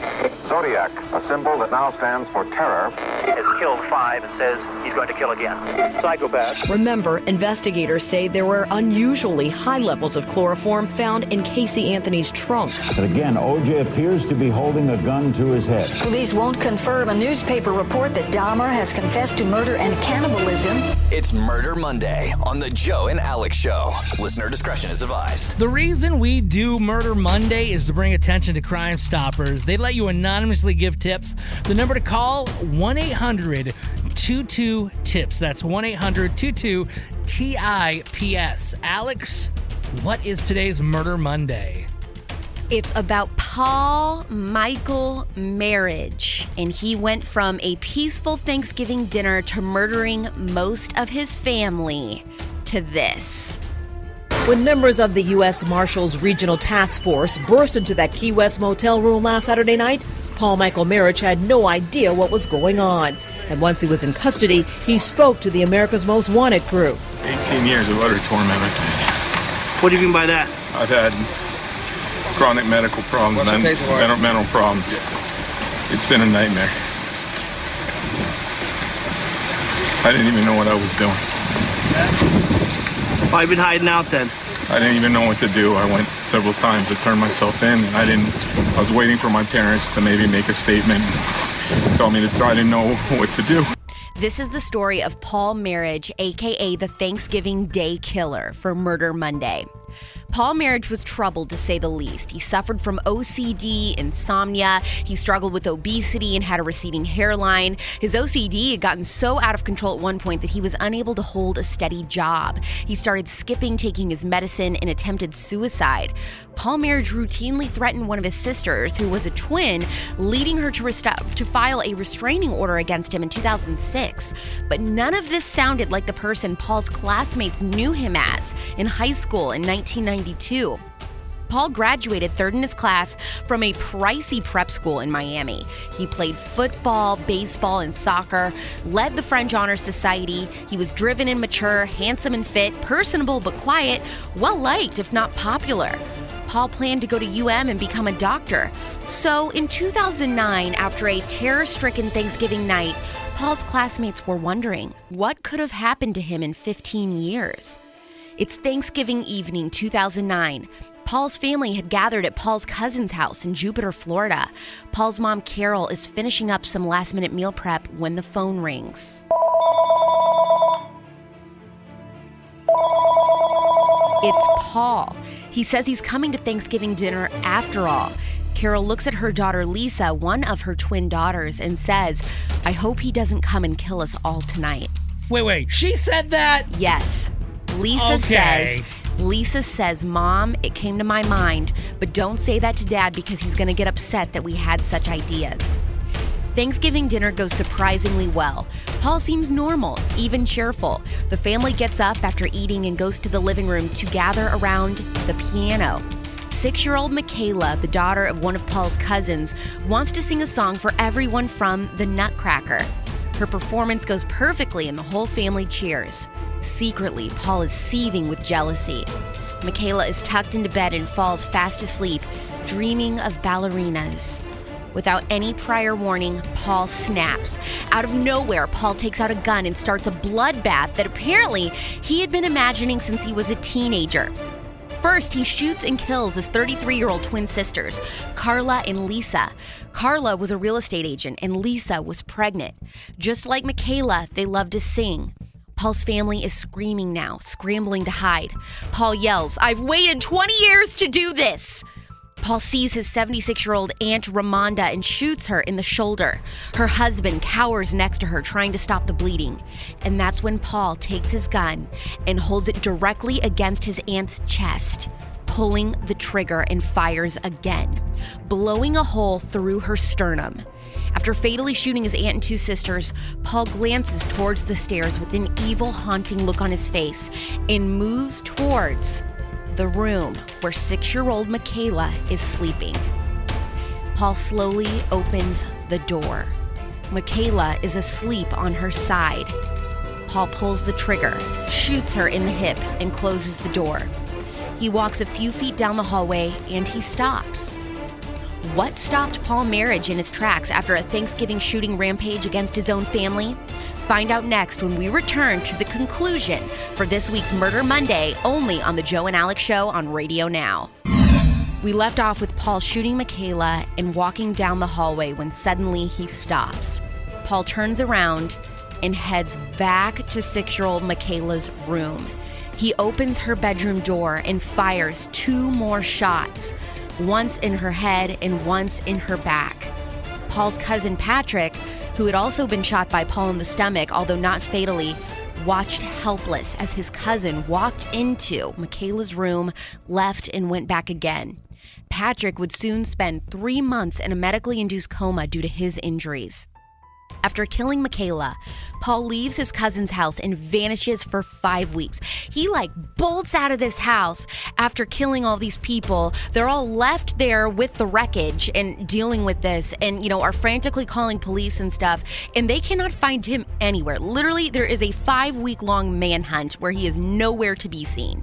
Zodiac, a symbol that now stands for terror. He has killed 5 and says he's going to kill again. Psychopath. Remember, investigators say there were unusually high levels of chloroform found in Casey Anthony's trunk. But again, O.J. appears to be holding a gun to his head. Police won't confirm a newspaper report that Dahmer has confessed to murder and cannibalism. It's Murder Monday on the Joe and Alex Show. Listener discretion is advised. The reason we do Murder Monday is to bring attention to Crime Stoppers. They let you anonymously give tips. The number to call, 1-800-22-TIPS. That's 1-800-22-TIPS. Alex, what is today's Murder Monday? It's about Paul Michael Marriage, and he went from a peaceful Thanksgiving dinner to murdering most of his family to this. When members of the U.S. Marshals Regional Task Force burst into that Key West motel room last Saturday night, Paul Michael Marriage had no idea what was going on. And once he was in custody, he spoke to the America's Most Wanted crew. 18 years of utter torment. What do you mean by that? I've had chronic medical problems and mental problems. It's been a nightmare. I didn't even know what I was doing. Why have you been hiding out then? I didn't even know what to do. I went several times to turn myself in, and I was waiting for my parents to maybe make a statement and tell me to try to know what to do. This is the story of Paul Marriage, a.k.a. the Thanksgiving Day Killer, for Murder Monday. Paul Marriage was troubled, to say the least. He suffered from OCD, insomnia. He struggled with obesity and had a receding hairline. His OCD had gotten so out of control at one point that he was unable to hold a steady job. He started skipping taking his medicine and attempted suicide. Paul Marriage routinely threatened one of his sisters, who was a twin, leading her to file a restraining order against him in 2006. But none of this sounded like the person Paul's classmates knew him as in high school in 1992. Paul graduated third in his class from a pricey prep school in Miami. He played football, baseball, and soccer, led the French Honor Society. He was driven and mature, handsome and fit, personable but quiet, well-liked if not popular. Paul planned to go to UM and become a doctor. So in 2009, after a terror-stricken Thanksgiving night, Paul's classmates were wondering what could have happened to him in 15 years. It's Thanksgiving evening 2009. Paul's family had gathered at Paul's cousin's house in Jupiter, Florida. Paul's mom, Carol, is finishing up some last-minute meal prep when the phone rings. It's Paul. He says he's coming to Thanksgiving dinner after all. Carol looks at her daughter Lisa, one of her twin daughters, and says, "I hope he doesn't come and kill us all tonight." Wait, she said that? Yes. Lisa says, "Mom, it came to my mind, but don't say that to Dad because he's going to get upset that we had such ideas." Thanksgiving dinner goes surprisingly well. Paul seems normal, even cheerful. The family gets up after eating and goes to the living room to gather around the piano. 6-year-old Michaela, the daughter of one of Paul's cousins, wants to sing a song for everyone from the Nutcracker. Her performance goes perfectly and the whole family cheers. Secretly, Paul is seething with jealousy. Michaela is tucked into bed and falls fast asleep, dreaming of ballerinas. Without any prior warning, Paul snaps. Out of nowhere, Paul takes out a gun and starts a bloodbath that apparently he had been imagining since he was a teenager. First, he shoots and kills his 33-year-old twin sisters, Carla and Lisa. Carla was a real estate agent and Lisa was pregnant. Just like Michaela, they love to sing. Paul's family is screaming now, scrambling to hide. Paul yells, "I've waited 20 years to do this!" Paul sees his 76-year-old Aunt Ramonda and shoots her in the shoulder. Her husband cowers next to her, trying to stop the bleeding. And that's when Paul takes his gun and holds it directly against his aunt's chest, pulling the trigger and fires again, blowing a hole through her sternum. After fatally shooting his aunt and 2 sisters, Paul glances towards the stairs with an evil, haunting look on his face and moves towards the room where 6-year-old Michaela is sleeping. Paul slowly opens the door. Michaela is asleep on her side. Paul pulls the trigger, shoots her in the hip, and closes the door. He walks a few feet down the hallway and he stops. What stopped Paul Marriage in his tracks after a Thanksgiving shooting rampage against his own family? Find out next when we return to the conclusion for this week's Murder Monday, only on the Joe and Alex Show on Radio Now. We left off with Paul shooting Michaela and walking down the hallway when suddenly he stops. Paul turns around and heads back to 6-year-old Michaela's room. He opens her bedroom door and fires 2 more shots, once in her head and once in her back. Paul's cousin Patrick, who had also been shot by Paul in the stomach, although not fatally, watched helpless as his cousin walked into Michaela's room, left, and went back again. Patrick would soon spend 3 months in a medically induced coma due to his injuries. After killing Michaela, Paul leaves his cousin's house and vanishes for 5 weeks. He bolts out of this house after killing all these people. They're all left there with the wreckage and dealing with this and, are frantically calling police and stuff. And they cannot find him anywhere. Literally, there is a 5-week-long manhunt where he is nowhere to be seen.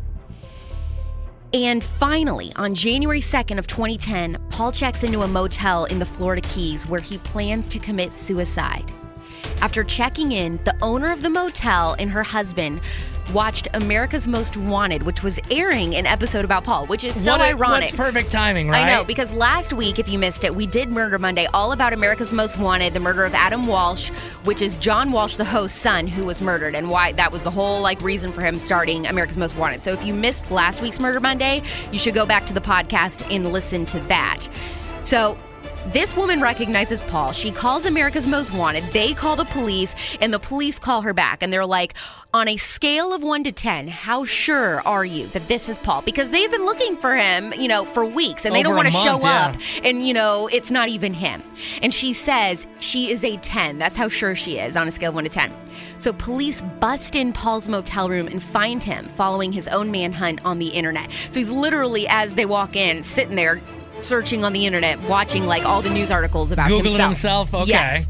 And finally, on January 2nd of 2010, Paul checks into a motel in the Florida Keys where he plans to commit suicide. After checking in, the owner of the motel and her husband watched America's Most Wanted, which was airing an episode about Paul, which is so ironic. What's perfect timing, right? I know, because last week, if you missed it, we did Murder Monday, all about America's Most Wanted, the murder of Adam Walsh, which is John Walsh, the host's son, who was murdered, and why that was the whole reason for him starting America's Most Wanted. So if you missed last week's Murder Monday, you should go back to the podcast and listen to that. So this woman recognizes Paul. She calls America's Most Wanted. They call the police, and the police call her back. And they're like, on a scale of 1 to 10, how sure are you that this is Paul? Because they've been looking for him, for weeks, and they don't want to show up. And, it's not even him. And she says she is a 10. That's how sure she is on a scale of 1 to 10. So police bust in Paul's motel room and find him following his own manhunt on the internet. So he's literally, as they walk in, sitting there, searching on the internet, watching all the news articles about Googling himself. Okay. Yes.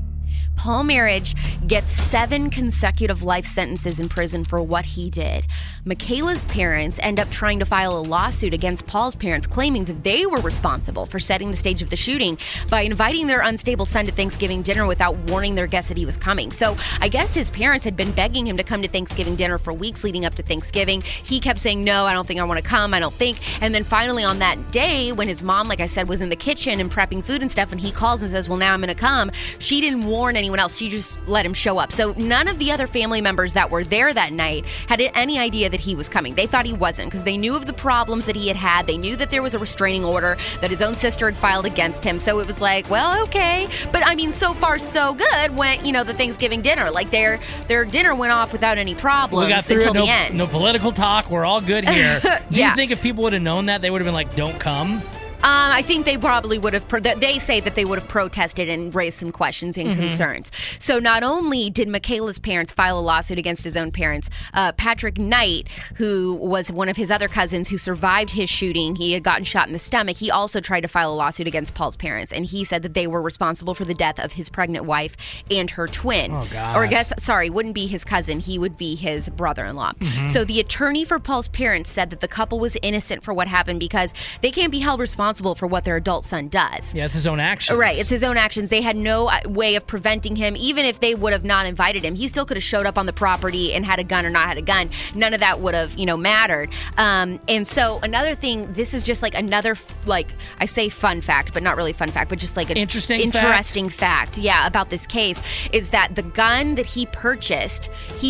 Paul Marriage gets 7 consecutive life sentences in prison for what he did. Michaela's parents end up trying to file a lawsuit against Paul's parents, claiming that they were responsible for setting the stage of the shooting by inviting their unstable son to Thanksgiving dinner without warning their guests that he was coming. So I guess his parents had been begging him to come to Thanksgiving dinner for weeks leading up to Thanksgiving. He kept saying, no, I don't think I want to come. I don't think. And then finally on that day, when his mom, like I said, was in the kitchen and prepping food and stuff, and he calls and says, well, now I'm going to come, she didn't warn anyone else. She just let him show up. So none of the other family members that were there that night had any idea that he was coming. They thought he wasn't because they knew of the problems that he had had. They knew that there was a restraining order that his own sister had filed against him. So it was like, well, okay. But I mean, so far so good when, the Thanksgiving dinner. Their dinner went off without any problems until the end. No political talk. We're all good here. Do you think if people would have known that, they would have been like, don't come? I think they probably would have, they say that they would have protested and raised some questions and concerns. So not only did Michaela's parents file a lawsuit against his own parents, Patrick Knight, who was one of his other cousins who survived his shooting, he had gotten shot in the stomach, he also tried to file a lawsuit against Paul's parents. And he said that they were responsible for the death of his pregnant wife and her twin. Oh, God. Or I guess, wouldn't be his cousin, he would be his brother-in-law. So the attorney for Paul's parents said that the couple was innocent for what happened because they can't be held responsible for what their adult son does. Yeah, it's his own actions. Right, it's his own actions. They had no way of preventing him. Even if they would have not invited him, he still could have showed up on the property and had a gun or not had a gun. None of that would have, mattered. And so another thing, this is just another, I say fun fact, but not really fun fact, but just an interesting fact. Yeah, about this case is that the gun that he purchased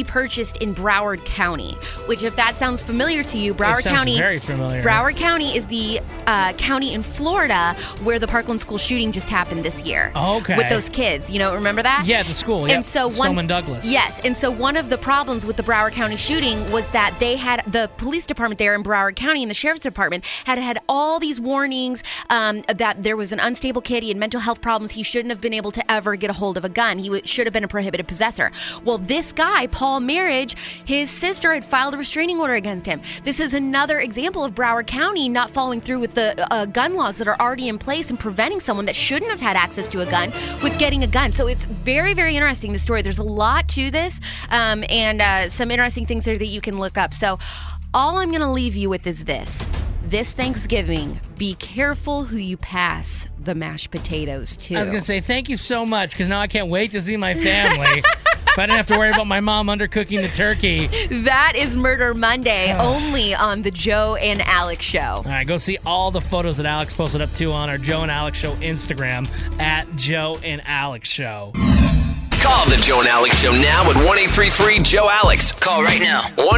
in Broward County, which if that sounds familiar to you, Broward County, very familiar. Broward County is the county in Florida where the Parkland school shooting just happened this year. Oh, okay. With those kids, remember that? Yeah, at the school. And so Stoneman Douglas. Yes, and so one of the problems with the Broward County shooting was that they had the police department there in Broward County and the sheriff's department had all these warnings that there was an unstable kid, he had mental health problems, he shouldn't have been able to ever get a hold of a gun, he should have been a prohibited possessor. Well, this guy, Paul Marriage, his sister had filed a restraining order against him. This is another example of Broward County not following through with the gun laws that are already in place and preventing someone that shouldn't have had access to a gun with getting a gun. So it's very, very interesting, the story. There's a lot to this and some interesting things there that you can look up. So all I'm going to leave you with is this. this Thanksgiving, be careful who you pass the mashed potatoes to. I was going to say, thank you so much, because now I can't wait to see my family. If I didn't have to worry about my mom undercooking the turkey. That is Murder Monday, only on the Joe and Alex Show. All right, go see all the photos that Alex posted up to on our Joe and Alex Show Instagram, at Joe and Alex Show. Call the Joe and Alex Show now at 1-833-JOE-ALEX. Call right now.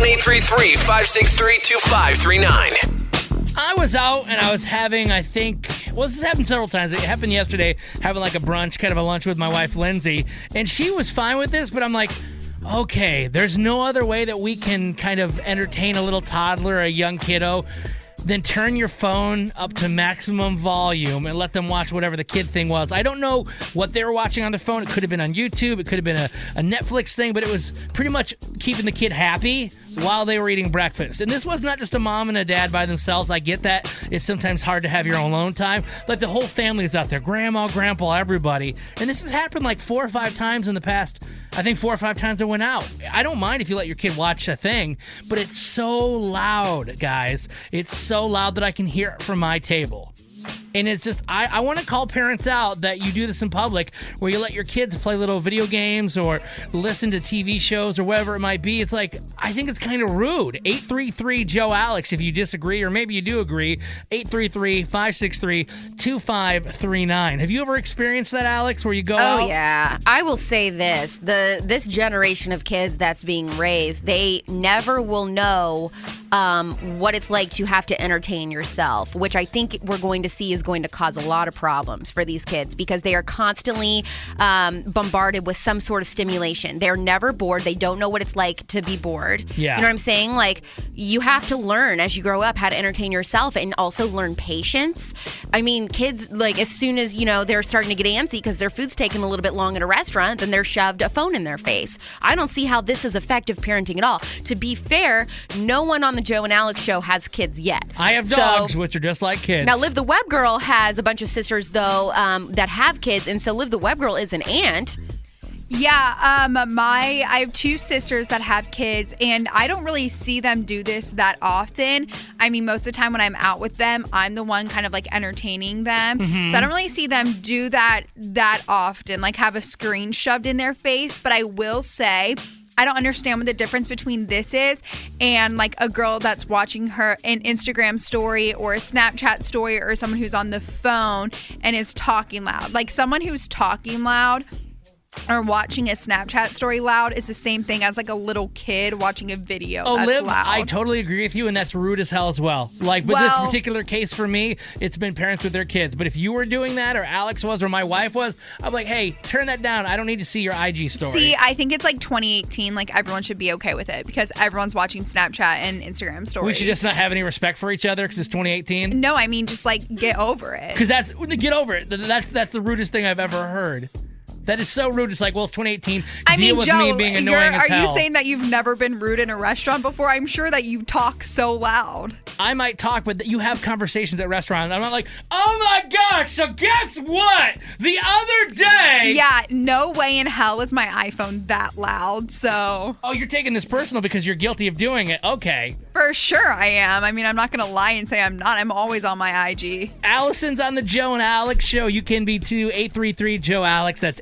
1-833-563-2539. I was out and I was having, this has happened several times. It happened yesterday, having like a brunch, kind of a lunch with my wife, Lindsay, and she was fine with this, but I'm like, okay, there's no other way that we can kind of entertain a little toddler, a young kiddo, then turn your phone up to maximum volume and let them watch whatever the kid thing was. I don't know what they were watching on their phone. It could have been on YouTube. It could have been a Netflix thing, but it was pretty much keeping the kid happy while they were eating breakfast. And this was not just a mom and a dad by themselves. I get that. It's sometimes hard to have your own alone time. Like the whole family is out there. Grandma, grandpa, everybody. And this has happened like 4 or 5 times in the past. I think 4 or 5 times I went out. I don't mind if you let your kid watch a thing, but it's so loud, guys. It's so loud that I can hear it from my table. And it's just, I want to call parents out that you do this in public, where you let your kids play little video games or listen to TV shows or whatever it might be. It's like, I think it's kind of rude. 833-JOE-ALEX if you disagree, or maybe you do agree. 833-563-2539. Have you ever experienced that, Alex, where you go out? Oh, yeah. I will say this. This generation of kids that's being raised, they never will know what it's like to have to entertain yourself, which I think we're going to see is going to cause a lot of problems for these kids, because they are constantly bombarded with some sort of stimulation. They're never bored. They don't know what it's like to be bored. Yeah. You know what I'm saying? Like, you have to learn as you grow up how to entertain yourself, and also learn patience. I mean, kids, like, as soon as, they're starting to get antsy because their food's taking a little bit long at a restaurant, then they're shoved a phone in their face. I don't see how this is effective parenting at all. To be fair, no one on the Joe and Alex Show has kids yet. I have dogs, which are just like kids. Now, Liv the Web Girl has a bunch of sisters, though, that have kids, and so Liv the Web Girl is an aunt. Yeah, I have 2 sisters that have kids, and I don't really see them do this that often. I mean, most of the time when I'm out with them, I'm the one kind of like entertaining them. Mm-hmm. So I don't really see them do that often, like have a screen shoved in their face. But I will say, I don't understand what the difference between this is and like a girl that's watching an Instagram story or a Snapchat story, or someone who's on the phone and is talking loud. Like, someone who's talking loud or watching a Snapchat story loud is the same thing as like a little kid watching a video that's Liv, loud. I totally agree with you, and that's rude as hell as well. Like, with this particular case for me, it's been parents with their kids. But if you were doing that, or Alex was, or my wife was, I'm like, hey, turn that down. I don't need to see your IG story. See, I think it's like 2018. Like, everyone should be okay with it, because everyone's watching Snapchat and Instagram stories. We should just not have any respect for each other because it's 2018? No, I mean, just like get over it. Because get over it. That's the rudest thing I've ever heard. That is so rude. It's like, well, it's 2018. Deal with Joe, me being annoying as hell. Are you saying that you've never been rude in a restaurant before? I'm sure that you talk so loud. I might talk, but you have conversations at restaurants. I'm not like, oh my gosh, so guess what? The other day. Yeah, no way in hell is my iPhone that loud, so. Oh, you're taking this personal because you're guilty of doing it. Okay. For sure I am. I mean, I'm not going to lie and say I'm not. I'm always on my IG. Allison's on the Joe and Alex Show. You can be too. 833-JOE-ALEX. That's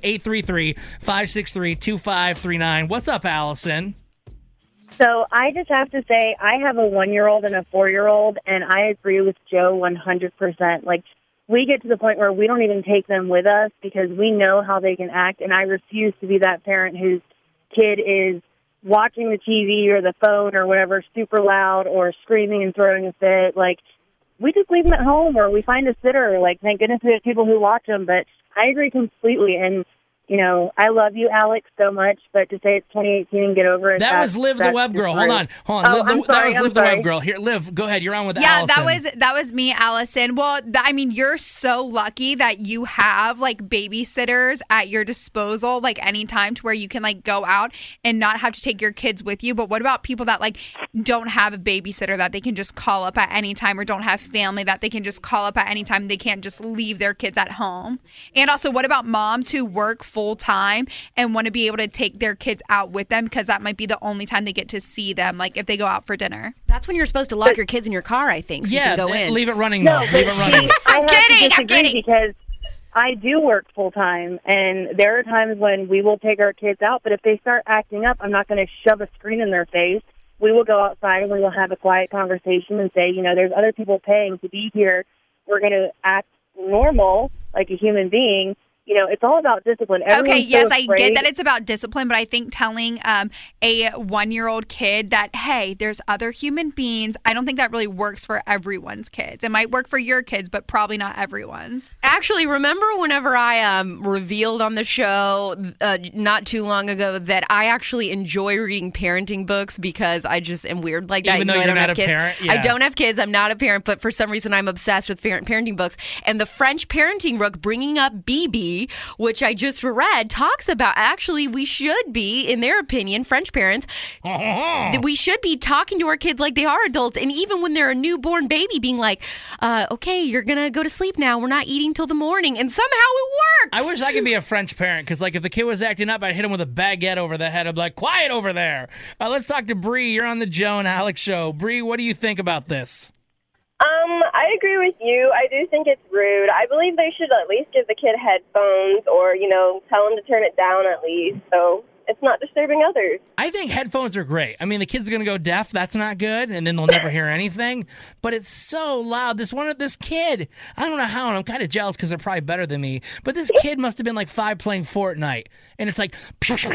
833-563-2539. What's up, Allison? So I just have to say, I have a 1-year-old and a 4-year-old, and I agree with Joe 100%. Like, we get to the point where we don't even take them with us because we know how they can act, and I refuse to be that parent whose kid is watching the TV or the phone or whatever super loud or screaming and throwing a fit. Like, we just leave them at home, or we find a sitter. Like, thank goodness we have people who watch them, but I agree completely. And I love you, Alex, so much, but to say it's 2018 and get over it. That was Liv the Web Girl. Hold on. Oh, That was Liv the Web Girl. Here, Liv, go ahead. You're on with Allison. Yeah, that was me, Allison. Well, I mean, you're so lucky that you have like babysitters at your disposal, like anytime, to where you can like go out and not have to take your kids with you. But what about people that like don't have a babysitter that they can just call up at any time, or don't have family that they can just call up at any time? They can't just leave their kids at home. And also, what about moms who work full time and want to be able to take their kids out with them because that might be the only time they get to see them, like if they go out for dinner. That's when you're supposed to lock your kids in your car, I think, so you can go in. Leave it running, No, though. but Leave it running. I'm kidding because I do work full time, and there are times when we will take our kids out, but if they start acting up, I'm not going to shove a screen in their face. We will go outside and we will have a quiet conversation and say, there's other people paying to be here. We're going to act normal like a human being. It's all about discipline. Okay, yes, I get that it's about discipline, but I think telling a 1-year-old kid that, hey, there's other human beings, I don't think that really works for everyone's kids. It might work for your kids, but probably not everyone's. Actually, remember whenever I revealed on the show not too long ago that I actually enjoy reading parenting books because I just am weird like that. Even though I don't you're not have a kids. parent? Yeah. I don't have kids. I'm not a parent, but for some reason I'm obsessed with parenting books. And the French parenting book, Bringing Up Bibi, which I just read, talks about actually we should be, in their opinion, French parents, that we should be talking to our kids like they are adults. And even when they're a newborn baby, being like, okay, you're going to go to sleep now. We're not eating till the morning. And somehow it works. I wish I could be a French parent because, if the kid was acting up, I'd hit him with a baguette over the head. I'd be like, quiet over there. Let's talk to Bree. You're on the Joe and Alex show. Bree, what do you think about this? I agree with you. I do think it's rude. I believe they should at least give the kid headphones or, tell him to turn it down at least so it's not disturbing others. I think headphones are great. I mean, the kid's going to go deaf. That's not good. And then they'll never hear anything. But it's so loud. This kid, I don't know how, and I'm kind of jealous because they're probably better than me. But this kid must have been like 5 playing Fortnite. And it's like,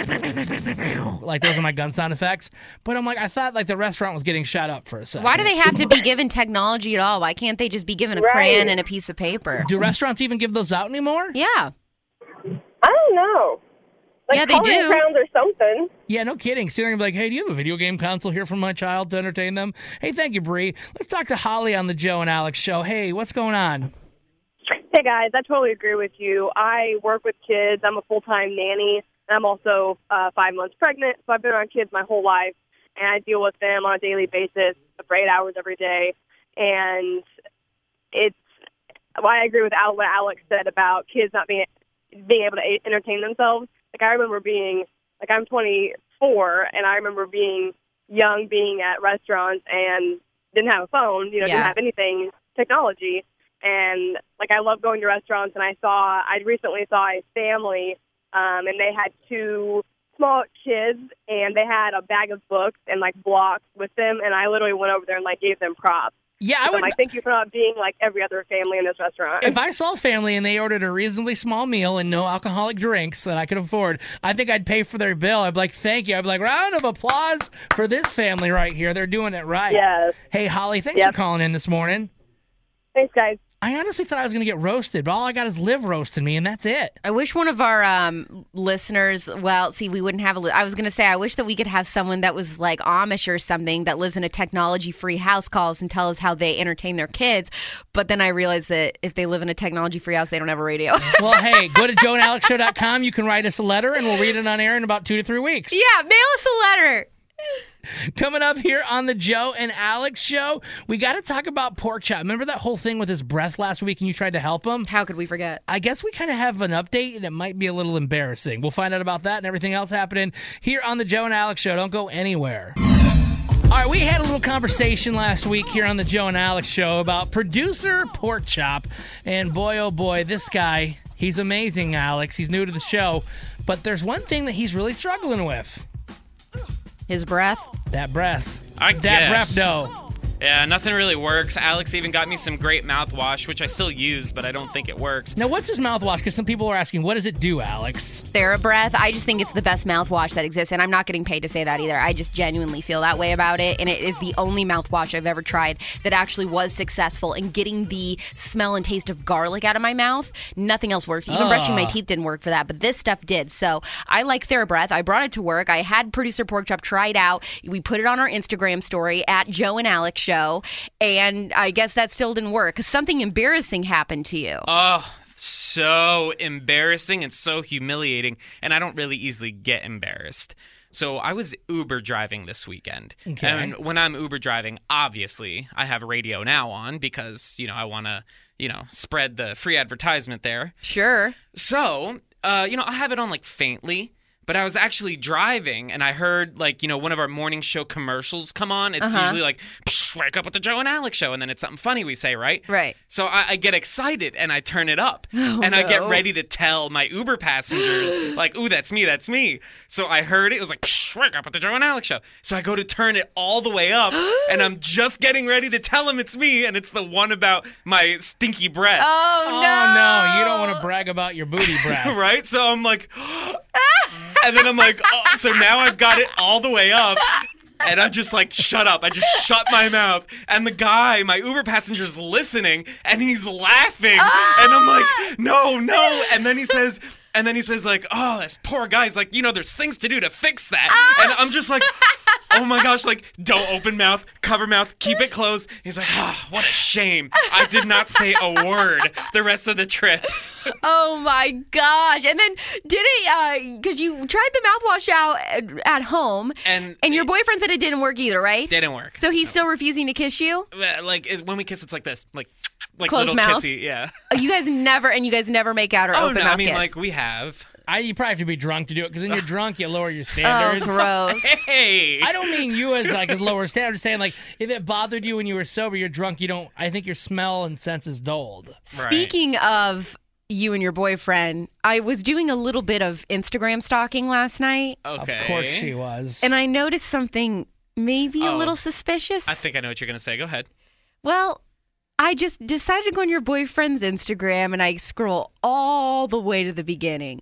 like those are my gun sound effects. But I'm like, I thought like the restaurant was getting shot up for a second. Why do they have to be given technology at all? Why can't they just be given a crayon and a piece of paper? Do restaurants even give those out anymore? Yeah. I don't know. Yeah, they do. Crowns or something. Yeah, no kidding. Sitting there and be like, hey, do you have a video game console here for my child to entertain them? Hey, thank you, Bree. Let's talk to Holly on the Joe and Alex show. Hey, what's going on? Hey, guys, I totally agree with you. I work with kids. I'm a full-time nanny, and I'm also 5 months pregnant, so I've been around kids my whole life, and I deal with them on a daily basis for 8 hours every day. And it's why I agree with what Alex said about kids not being able to entertain themselves. Like, I remember I'm 24, and I remember being young, being at restaurants, and didn't have a phone, didn't have anything, technology. And, I love going to restaurants, and I recently saw a family, and they had 2 small kids, and they had a bag of books and, blocks with them, and I literally went over there and, gave them props. Yeah, I would. Thank you for not being like every other family in this restaurant. If I saw a family and they ordered a reasonably small meal and no alcoholic drinks that I could afford, I think I'd pay for their bill. I'd be like, thank you. I'd be like, round of applause for this family right here. They're doing it right. Yes. Hey, Holly, thanks for calling in this morning. Thanks, guys. I honestly thought I was going to get roasted, but all I got is Liv roasting me, and that's it. I wish one of our listeners, we wouldn't have I was going to say, I wish that we could have someone that was like Amish or something that lives in a technology-free house call us and tell us how they entertain their kids. But then I realized that if they live in a technology-free house, they don't have a radio. Well, hey, go to joeandalexshow.com. You can write us a letter, and we'll read it on air in about 2 to 3 weeks. Yeah, mail us a letter. Coming up here on the Joe and Alex show, we got to talk about pork chop. Remember that whole thing with his breath last week and you tried to help him? How could we forget? I guess we kind of have an update and it might be a little embarrassing. We'll find out about that and everything else happening here on the Joe and Alex show. Don't go anywhere. All right, we had a little conversation last week here on the Joe and Alex show about producer Pork Chop. And boy, oh boy, this guy, he's amazing, Alex. He's new to the show. But there's one thing that he's really struggling with. His breath? That breath. That breath dough. Yeah, nothing really works. Alex even got me some great mouthwash, which I still use, but I don't think it works. Now, what's his mouthwash? Because some people are asking, what does it do, Alex? TheraBreath. I just think it's the best mouthwash that exists, and I'm not getting paid to say that either. I just genuinely feel that way about it, and it is the only mouthwash I've ever tried that actually was successful in getting the smell and taste of garlic out of my mouth. Nothing else worked. Even brushing my teeth didn't work for that, but this stuff did. So I like TheraBreath. I brought it to work. I had producer Pork Chop try it out. We put it on our Instagram story at Joe and Alex Show. And I guess that still didn't work because something embarrassing happened to you. Oh, so embarrassing and so humiliating. And I don't really easily get embarrassed. So I was Uber driving this weekend. Okay. And when I'm Uber driving, obviously, I have radio now on because, I want to, spread the free advertisement there. Sure. So I have it on like faintly. But I was actually driving, and I heard, like, one of our morning show commercials come on. It's usually like, wake up with the Joe and Alex show, and then it's something funny we say, right? Right. So I get excited, and I turn it up. I get ready to tell my Uber passengers, like, ooh, that's me. So I heard it. It was like, wake up with the Joe and Alex show. So I go to turn it all the way up, and I'm just getting ready to tell them it's me, and it's the one about my stinky breath. Oh, no. Oh, no. You don't want to brag about your booty breath. Right? So I'm like... And then I'm like, oh, so now I've got it all the way up. And I'm just like, shut up. I just shut my mouth. And the guy, my Uber passenger's listening, and he's laughing. And I'm like, no. And then he says like, oh, this poor guy. He's like, there's things to do to fix that. And I'm just like, oh my gosh, like, don't open mouth, cover mouth, keep it closed. He's like, oh, what a shame. I did not say a word the rest of the trip. Oh my gosh. And then did it, because you tried the mouthwash out at home, and your boyfriend said it didn't work either, right? Didn't work. So he's still refusing to kiss you? Like, when we kiss, it's like this, like closed little mouth? kissy, yeah. You guys never make out or open mouth kiss? Like, we have. You probably have to be drunk to do it, because when you're drunk, you lower your standards. Oh, gross. Hey! I don't mean you as like a lower standard. I'm just saying, like, if it bothered you when you were sober, you're drunk, I think your smell and sense is dulled. Speaking of you and your boyfriend, I was doing a little bit of Instagram stalking last night. Okay. Of course she was. And I noticed something maybe a little suspicious. I think I know what you're going to say. Go ahead. Well, I just decided to go on your boyfriend's Instagram, and I scroll all the way to the beginning.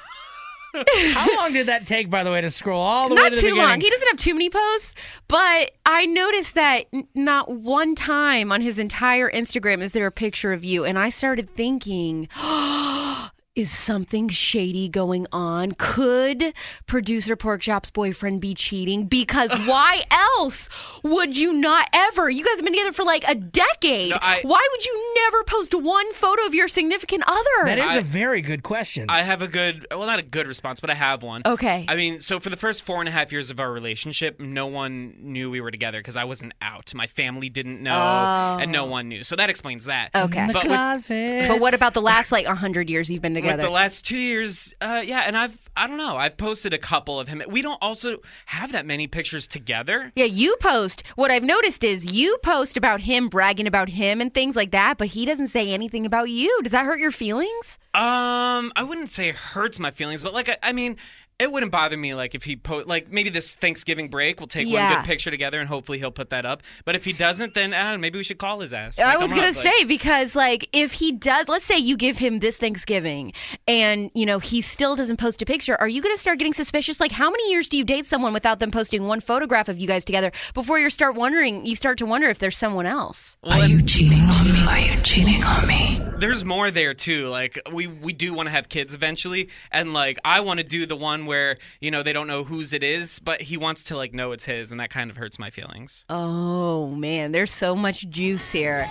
How long did that take, by the way, to scroll all the way to the beginning? Not too long. He doesn't have too many posts, but I noticed that not one time on his entire Instagram is there a picture of you, and I started thinking, is something shady going on? Could producer Porkchop's boyfriend be cheating? Because why else would you not ever? You guys have been together for like a decade. Why would you never post one photo of your significant other? That is a very good question. I have not a good response, but I have one. Okay. I mean, so for the first 4.5 years of our relationship, no one knew we were together because I wasn't out. My family didn't know, and no one knew. So that explains that. Okay. But what about the last 100 years you've been together? With the last 2 years, and I've posted a couple of him. We don't also have that many pictures together. Yeah, you post. What I've noticed is you post about him, bragging about him and things like that, but he doesn't say anything about you. Does that hurt your feelings? I wouldn't say it hurts my feelings, but I mean, it wouldn't bother me if he maybe this Thanksgiving break we'll take one good picture together and hopefully he'll put that up. But if he doesn't, then maybe we should call his ass. I was gonna say, because if he does, let's say you give him this Thanksgiving and he still doesn't post a picture, are you gonna start getting suspicious? How many years do you date someone without them posting one photograph of you guys together before you start to wonder if there's someone else? Are you cheating on me? Are you cheating on me? There's more there too. We do want to have kids eventually, and I want to do the one where they don't know whose it is, but he wants to know it's his, and that kind of hurts my feelings. Oh man, there's so much juice here.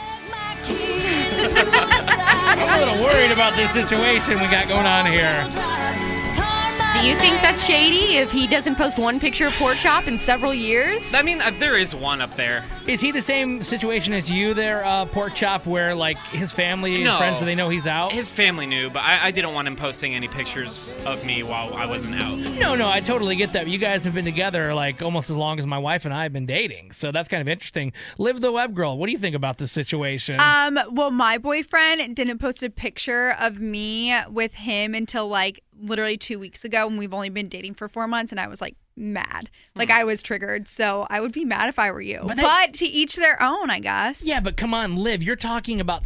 I'm a little worried about this situation we got going on here. Do you think that's shady if he doesn't post one picture of Porkchop in several years? I mean, there is one up there. Is he the same situation as you there, Porkchop, where his family and friends, do they know he's out? His family knew, but I didn't want him posting any pictures of me while I wasn't out. No, I totally get that. You guys have been together almost as long as my wife and I have been dating, so that's kind of interesting. Liv the Web Girl, what do you think about this situation? Well, my boyfriend didn't post a picture of me with him until literally 2 weeks ago, and we've only been dating for 4 months, and I was mad. I was triggered, so I would be mad if I were you. But to each their own, I guess. Yeah, but come on, Liv, you're talking about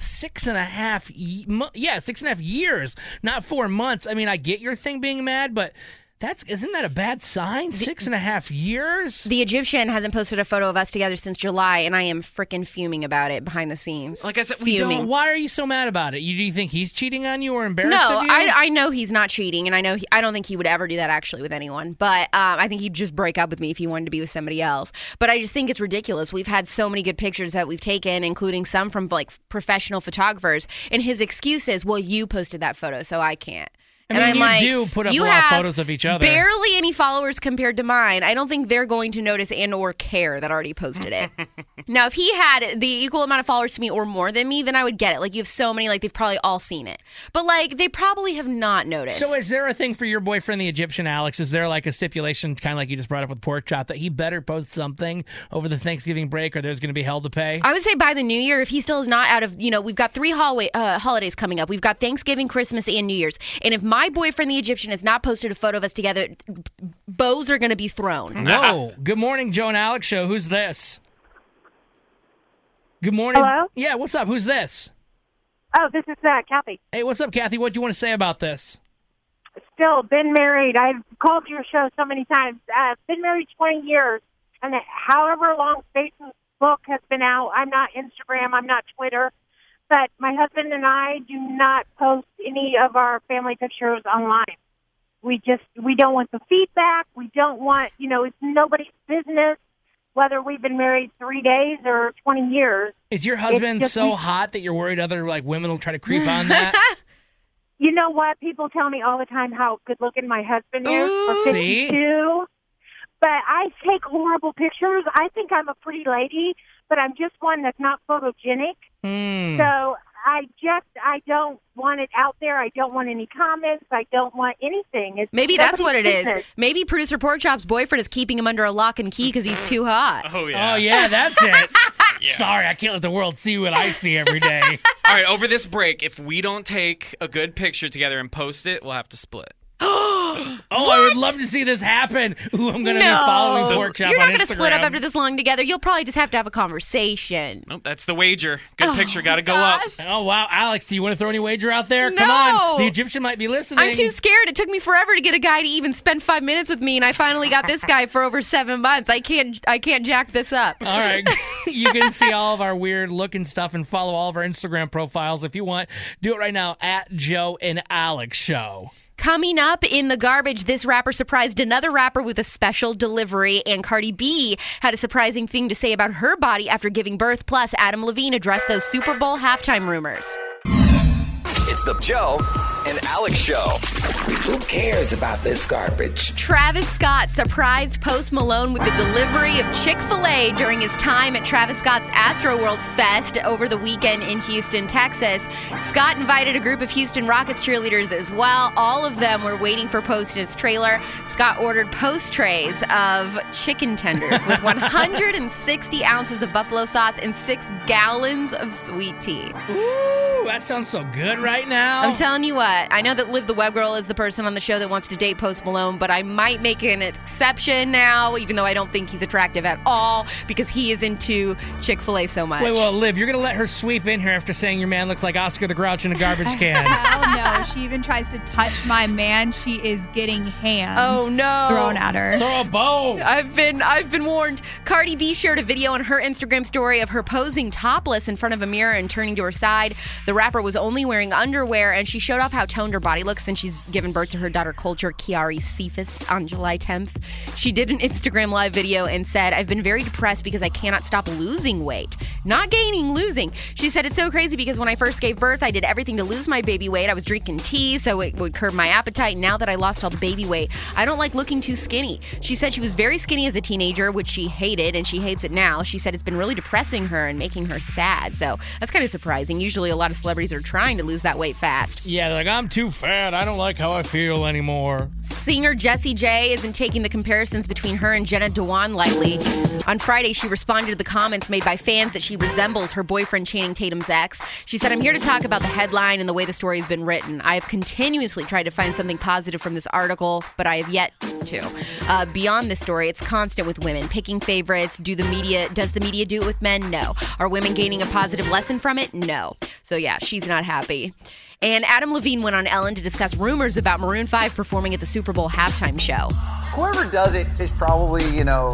6.5 years, not 4 months. I mean, I get your thing being mad, but isn't that a bad sign? 6.5 years? The Egyptian hasn't posted a photo of us together since July, and I am freaking fuming about it behind the scenes. Like I said, fuming. Why are you so mad about it? Do you think he's cheating on you or embarrassed of you? No, I know he's not cheating, and I don't think he would ever do that actually with anyone. But I think he'd just break up with me if he wanted to be with somebody else. But I just think it's ridiculous. We've had so many good pictures that we've taken, including some from professional photographers, and his excuse is, well, you posted that photo, so I can't. I mean, I'm do put up you a lot of have photos of each other. Barely any followers compared to mine. I don't think they're going to notice and or care that I already posted it. Now, if he had the equal amount of followers to me or more than me, then I would get it. Like, you have so many, like, they've probably all seen it. But, like, they probably have not noticed. So is there a thing for your boyfriend, the Egyptian Alex? Is there, like, a stipulation, kind of like you just brought up with Pork Chop, that he better post something over the Thanksgiving break or there's going to be hell to pay? I would say by the New Year, if he still is not out of, we've got 3 holidays coming up. We've got Thanksgiving, Christmas, and New Year's. And if my boyfriend, the Egyptian, has not posted a photo of us together, bows are going to be thrown. Whoa. Good morning, Joe and Alex Show. Who's this? Good morning. Hello? Yeah, what's up? Who's this? Oh, this is Kathy. Hey, what's up, Kathy? What do you want to say about this? Still been married. I've called your show so many times. Been married 20 years, and however long Facebook has been out, I'm not Instagram, I'm not Twitter, but my husband and I do not post any of our family pictures online. We don't want the feedback. We don't want, it's nobody's business whether we've been married 3 days or 20 years. Is your husband so hot that you're worried other women will try to creep on that? You know what? People tell me all the time how good looking my husband is for 52. See? But I take horrible pictures. I think I'm a pretty lady, but I'm just one that's not photogenic. So I don't want it out there. I don't want any comments. I don't want anything. Maybe that's what it is. Maybe producer Pork Chop's boyfriend is keeping him under a lock and key because he's too hot. Oh, yeah. Oh, yeah, that's it. Sorry, I can't let the world see what I see every day. All right, over this break, if we don't take a good picture together and post it, we'll have to split. I would love to see this happen. Ooh, I'm going to be following Pork Chop on Instagram. You're not going to split up after this long together. You'll probably just have to have a conversation. Nope, that's the wager. Good picture, got to go up. Oh, wow. Alex, do you want to throw any wager out there? No. Come on. The Egyptian might be listening. I'm too scared. It took me forever to get a guy to even spend 5 minutes with me, and I finally got this guy for over 7 months. I can't jack this up. All right. You can see all of our weird looking stuff and follow all of our Instagram profiles if you want. Do it right now at Joe and Alex Show. Coming up in the garbage, this rapper surprised another rapper with a special delivery, and Cardi B had a surprising thing to say about her body after giving birth. Plus, Adam Levine addressed those Super Bowl halftime rumors. It's the Joe and Alex Show. Who cares about this garbage? Travis Scott surprised Post Malone with the delivery of Chick-fil-A during his time at Travis Scott's Astroworld Fest over the weekend in Houston, Texas. Scott invited a group of Houston Rockets cheerleaders as well. All of them were waiting for Post in his trailer. Scott ordered Post trays of chicken tenders with 160 ounces of buffalo sauce and 6 gallons of sweet tea. Ooh, that sounds so good right now. I'm telling you what, I know that Liv the Web Girl is the person on the show that wants to date Post Malone, but I might make an exception now, even though I don't think he's attractive at all, because he is into Chick-fil-A so much. Wait, well, Liv, you're going to let her sweep in here after saying your man looks like Oscar the Grouch in a garbage can. Hell no. She even tries to touch my man. She is getting hands thrown at her. Throw a bone. I've been warned. Cardi B shared a video on her Instagram story of her posing topless in front of a mirror and turning to her side. The rapper was only wearing underwear, and she showed off how toned her body looks since she's given birth to her daughter Culture Kiari Cephas on July 10th. She did an Instagram live video and said, "I've been very depressed because I cannot stop losing weight." Not gaining, losing. She said, "It's so crazy because when I first gave birth, I did everything to lose my baby weight. I was drinking tea so it would curb my appetite. Now that I lost all the baby weight, I don't like looking too skinny." She said she was very skinny as a teenager, which she hated, and she hates it now. She said it's been really depressing her and making her sad. So that's kind of surprising. Usually a lot of celebrities are trying to lose that weight fast. Yeah, they're like, I'm too fat. I don't like how I feel anymore. Singer Jessie J isn't taking the comparisons between her and Jenna Dewan lightly. On Friday, she responded to the comments made by fans that she resembles her boyfriend Channing Tatum's ex. She said, "I'm here to talk about the headline and the way the story has been written. I have continuously tried to find something positive from this article, but I have yet to. Beyond this story, it's constant with women. Picking favorites. Does the media do it with men? No. Are women gaining a positive lesson from it? No." So yeah, she's not happy. And Adam Levine went on Ellen to discuss rumors about Maroon 5 performing at the Super Bowl halftime show. Whoever does it is probably,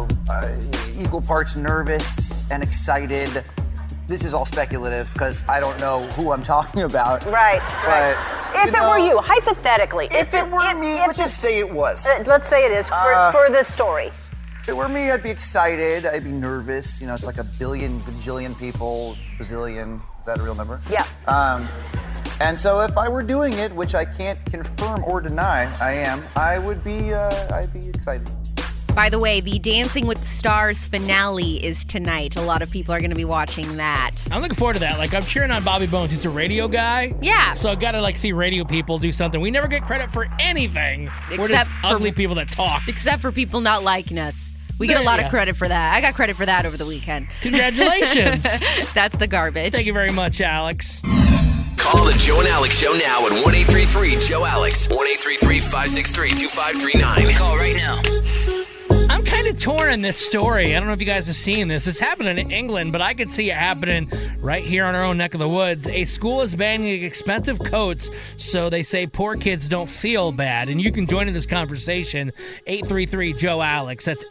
equal parts nervous and excited. This is all speculative because I don't know who I'm talking about. Right. If it were you, hypothetically. If it were me, let's just say it was. Let's say it is for this story. If it were me, I'd be excited. I'd be nervous. It's like a billion, bajillion people, bazillion. Is that a real number? Yeah. And so if I were doing it, which I can't confirm or deny I would be, I'd be excited. By the way, the Dancing with the Stars finale is tonight. A lot of people are going to be watching that. I'm looking forward to that. Like, I'm cheering on Bobby Bones. He's a radio guy. Yeah. So I got to, see radio people do something. We never get credit for anything. We're just ugly people that talk. Except for people not liking us. We get a lot of credit for that. I got credit for that over the weekend. Congratulations. That's the garbage. Thank you very much, Alex. Call the Joe and Alex Show now at 1-833-JOE-ALEX. 1-833-563-2539. Call right now. I'm kind of torn on this story. I don't know if you guys have seen this. It's happening in England, but I could see it happening right here on our own neck of the woods. A school is banning expensive coats, so they say poor kids don't feel bad. And you can join in this conversation, 833-JOE-ALEX. That's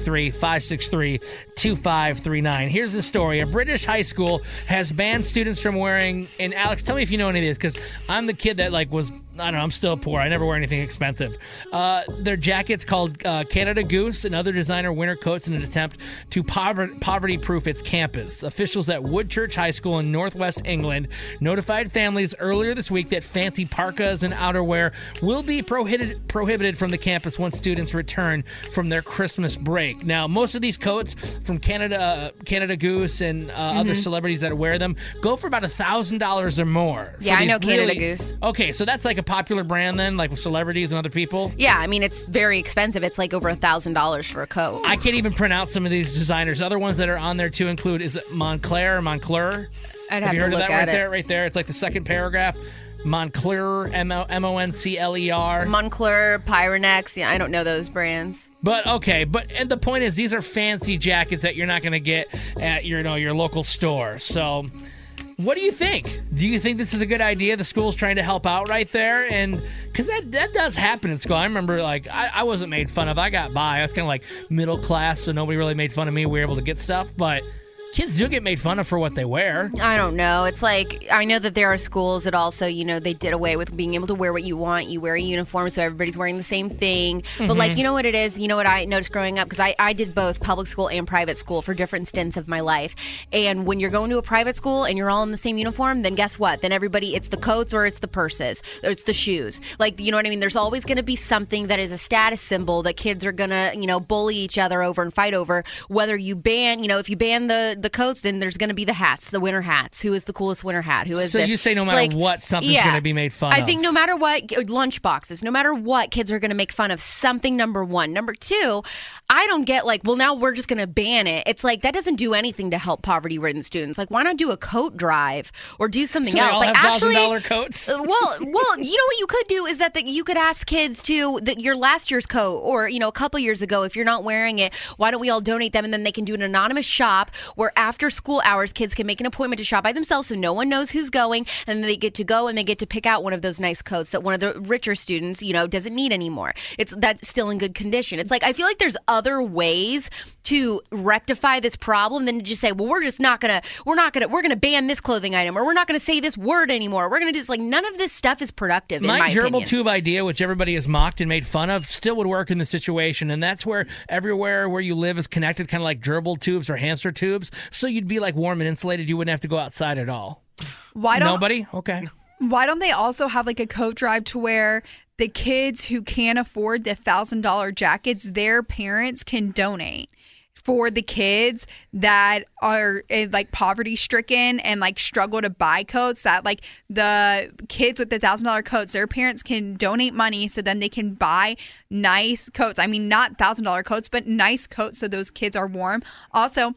833-563-2539. Here's the story. A British high school has banned students from wearing, and Alex, tell me if you know any of this, because I'm the kid that was, I don't know, I'm still poor. I never wear anything expensive. Their jackets called Canada Goose and other designer winter coats in an attempt to poverty-proof its campus. Officials at Woodchurch High School in northwest England notified families earlier this week that fancy parkas and outerwear will be prohibited from the campus once students return from their Christmas break. Now, most of these coats from Canada Goose and other celebrities that wear them go for about $1,000 or more. Yeah, I know Canada Goose. Okay, so that's like a popular brand then, like with celebrities and other people? Yeah, I mean, it's very expensive. It's like over $1,000 for a coat. I can't even pronounce some of these designers. Other ones that are on there to include, is it Moncler or Moncler? I'd have you heard to look of that at it. Right there. It's like the second paragraph. Moncler, Moncler. Moncler, Pyrenex. Yeah, I don't know those brands. But okay, and the point is, these are fancy jackets that you're not going to get at your local store. So, what do you think? Do you think this is a good idea? The school's trying to help out right there, and because that does happen in school. I remember, I wasn't made fun of. I got by. I was kind of like middle class, so nobody really made fun of me. We were able to get stuff, but kids do get made fun of for what they wear. I don't know. It's like, I know that there are schools that also, they did away with being able to wear what you want. You wear a uniform, so everybody's wearing the same thing. But you know what it is? You know what I noticed growing up? Because I did both public school and private school for different stints of my life. And when you're going to a private school and you're all in the same uniform, then guess what? Then everybody, it's the coats or it's the purses or it's the shoes. You know what I mean? There's always going to be something that is a status symbol that kids are going to, bully each other over and fight over. Whether you ban, if you ban the coats, then there's going to be the hats, the winter hats. Who is the coolest winter hat? Who is so this? You say no matter what, something's going to be made fun of. I think no matter what, lunch boxes, no matter what, kids are going to make fun of something, number one. Number two, I don't get now we're just going to ban it. It's like, that doesn't do anything to help poverty-ridden students. Why not do a coat drive or do something else? All have $1,000 coats? Well, you know what you could do is that you could ask kids to, your last year's coat or, a couple years ago, if you're not wearing it, why don't we all donate them? And then they can do an anonymous shop where after school hours, kids can make an appointment to shop by themselves so no one knows who's going, and then they get to go and they get to pick out one of those nice coats that one of the richer students, doesn't need anymore. That's still in good condition. It's like, I feel like there's other ways to rectify this problem than to just say, well, we're going to ban this clothing item, or we're not going to say this word anymore. We're going to just none of this stuff is productive. My gerbil opinion. tube idea, which everybody has mocked and made fun of, still would work in the situation. And that's where everywhere where you live is connected, kind of like gerbil tubes or hamster tubes. So you'd be warm and insulated. You wouldn't have to go outside at all. Nobody? Okay. Why don't they also have a coat drive to where the kids who can't afford the $1,000 jackets, their parents can donate for the kids that are poverty stricken and struggle to buy coats, that the kids with the $1,000 coats, their parents can donate money so then they can buy nice coats. I mean, not $1,000 coats, but nice coats so those kids are warm. Also,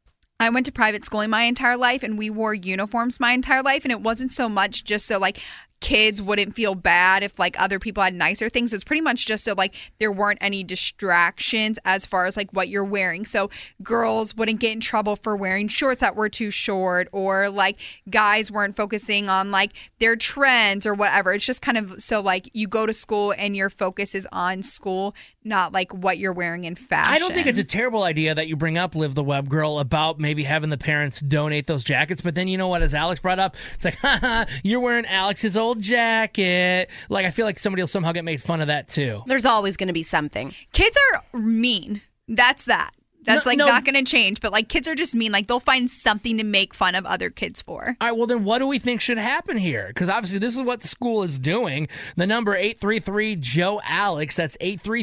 I went to private schooling my entire life, and we wore uniforms my entire life, and it wasn't so much just so kids wouldn't feel bad if other people had nicer things. It's pretty much just so there weren't any distractions as far as what you're wearing. So girls wouldn't get in trouble for wearing shorts that were too short, or guys weren't focusing on their trends or whatever. It's just kind of so you go to school and your focus is on school, not what you're wearing in fashion. I don't think it's a terrible idea that you bring up, Liv the Web Girl, about maybe having the parents donate those jackets. But then you know what, as Alex brought up, it's haha, you're wearing Alex's old jacket. I feel like somebody will somehow get made fun of that too. There's always going to be something. Kids are mean. That's that. That's not going to change. But like kids are just mean. Like they'll find something to make fun of other kids for. All right, well then what do we think should happen here? Because obviously this is what the school is doing. The number 833-JOE-ALEX. That's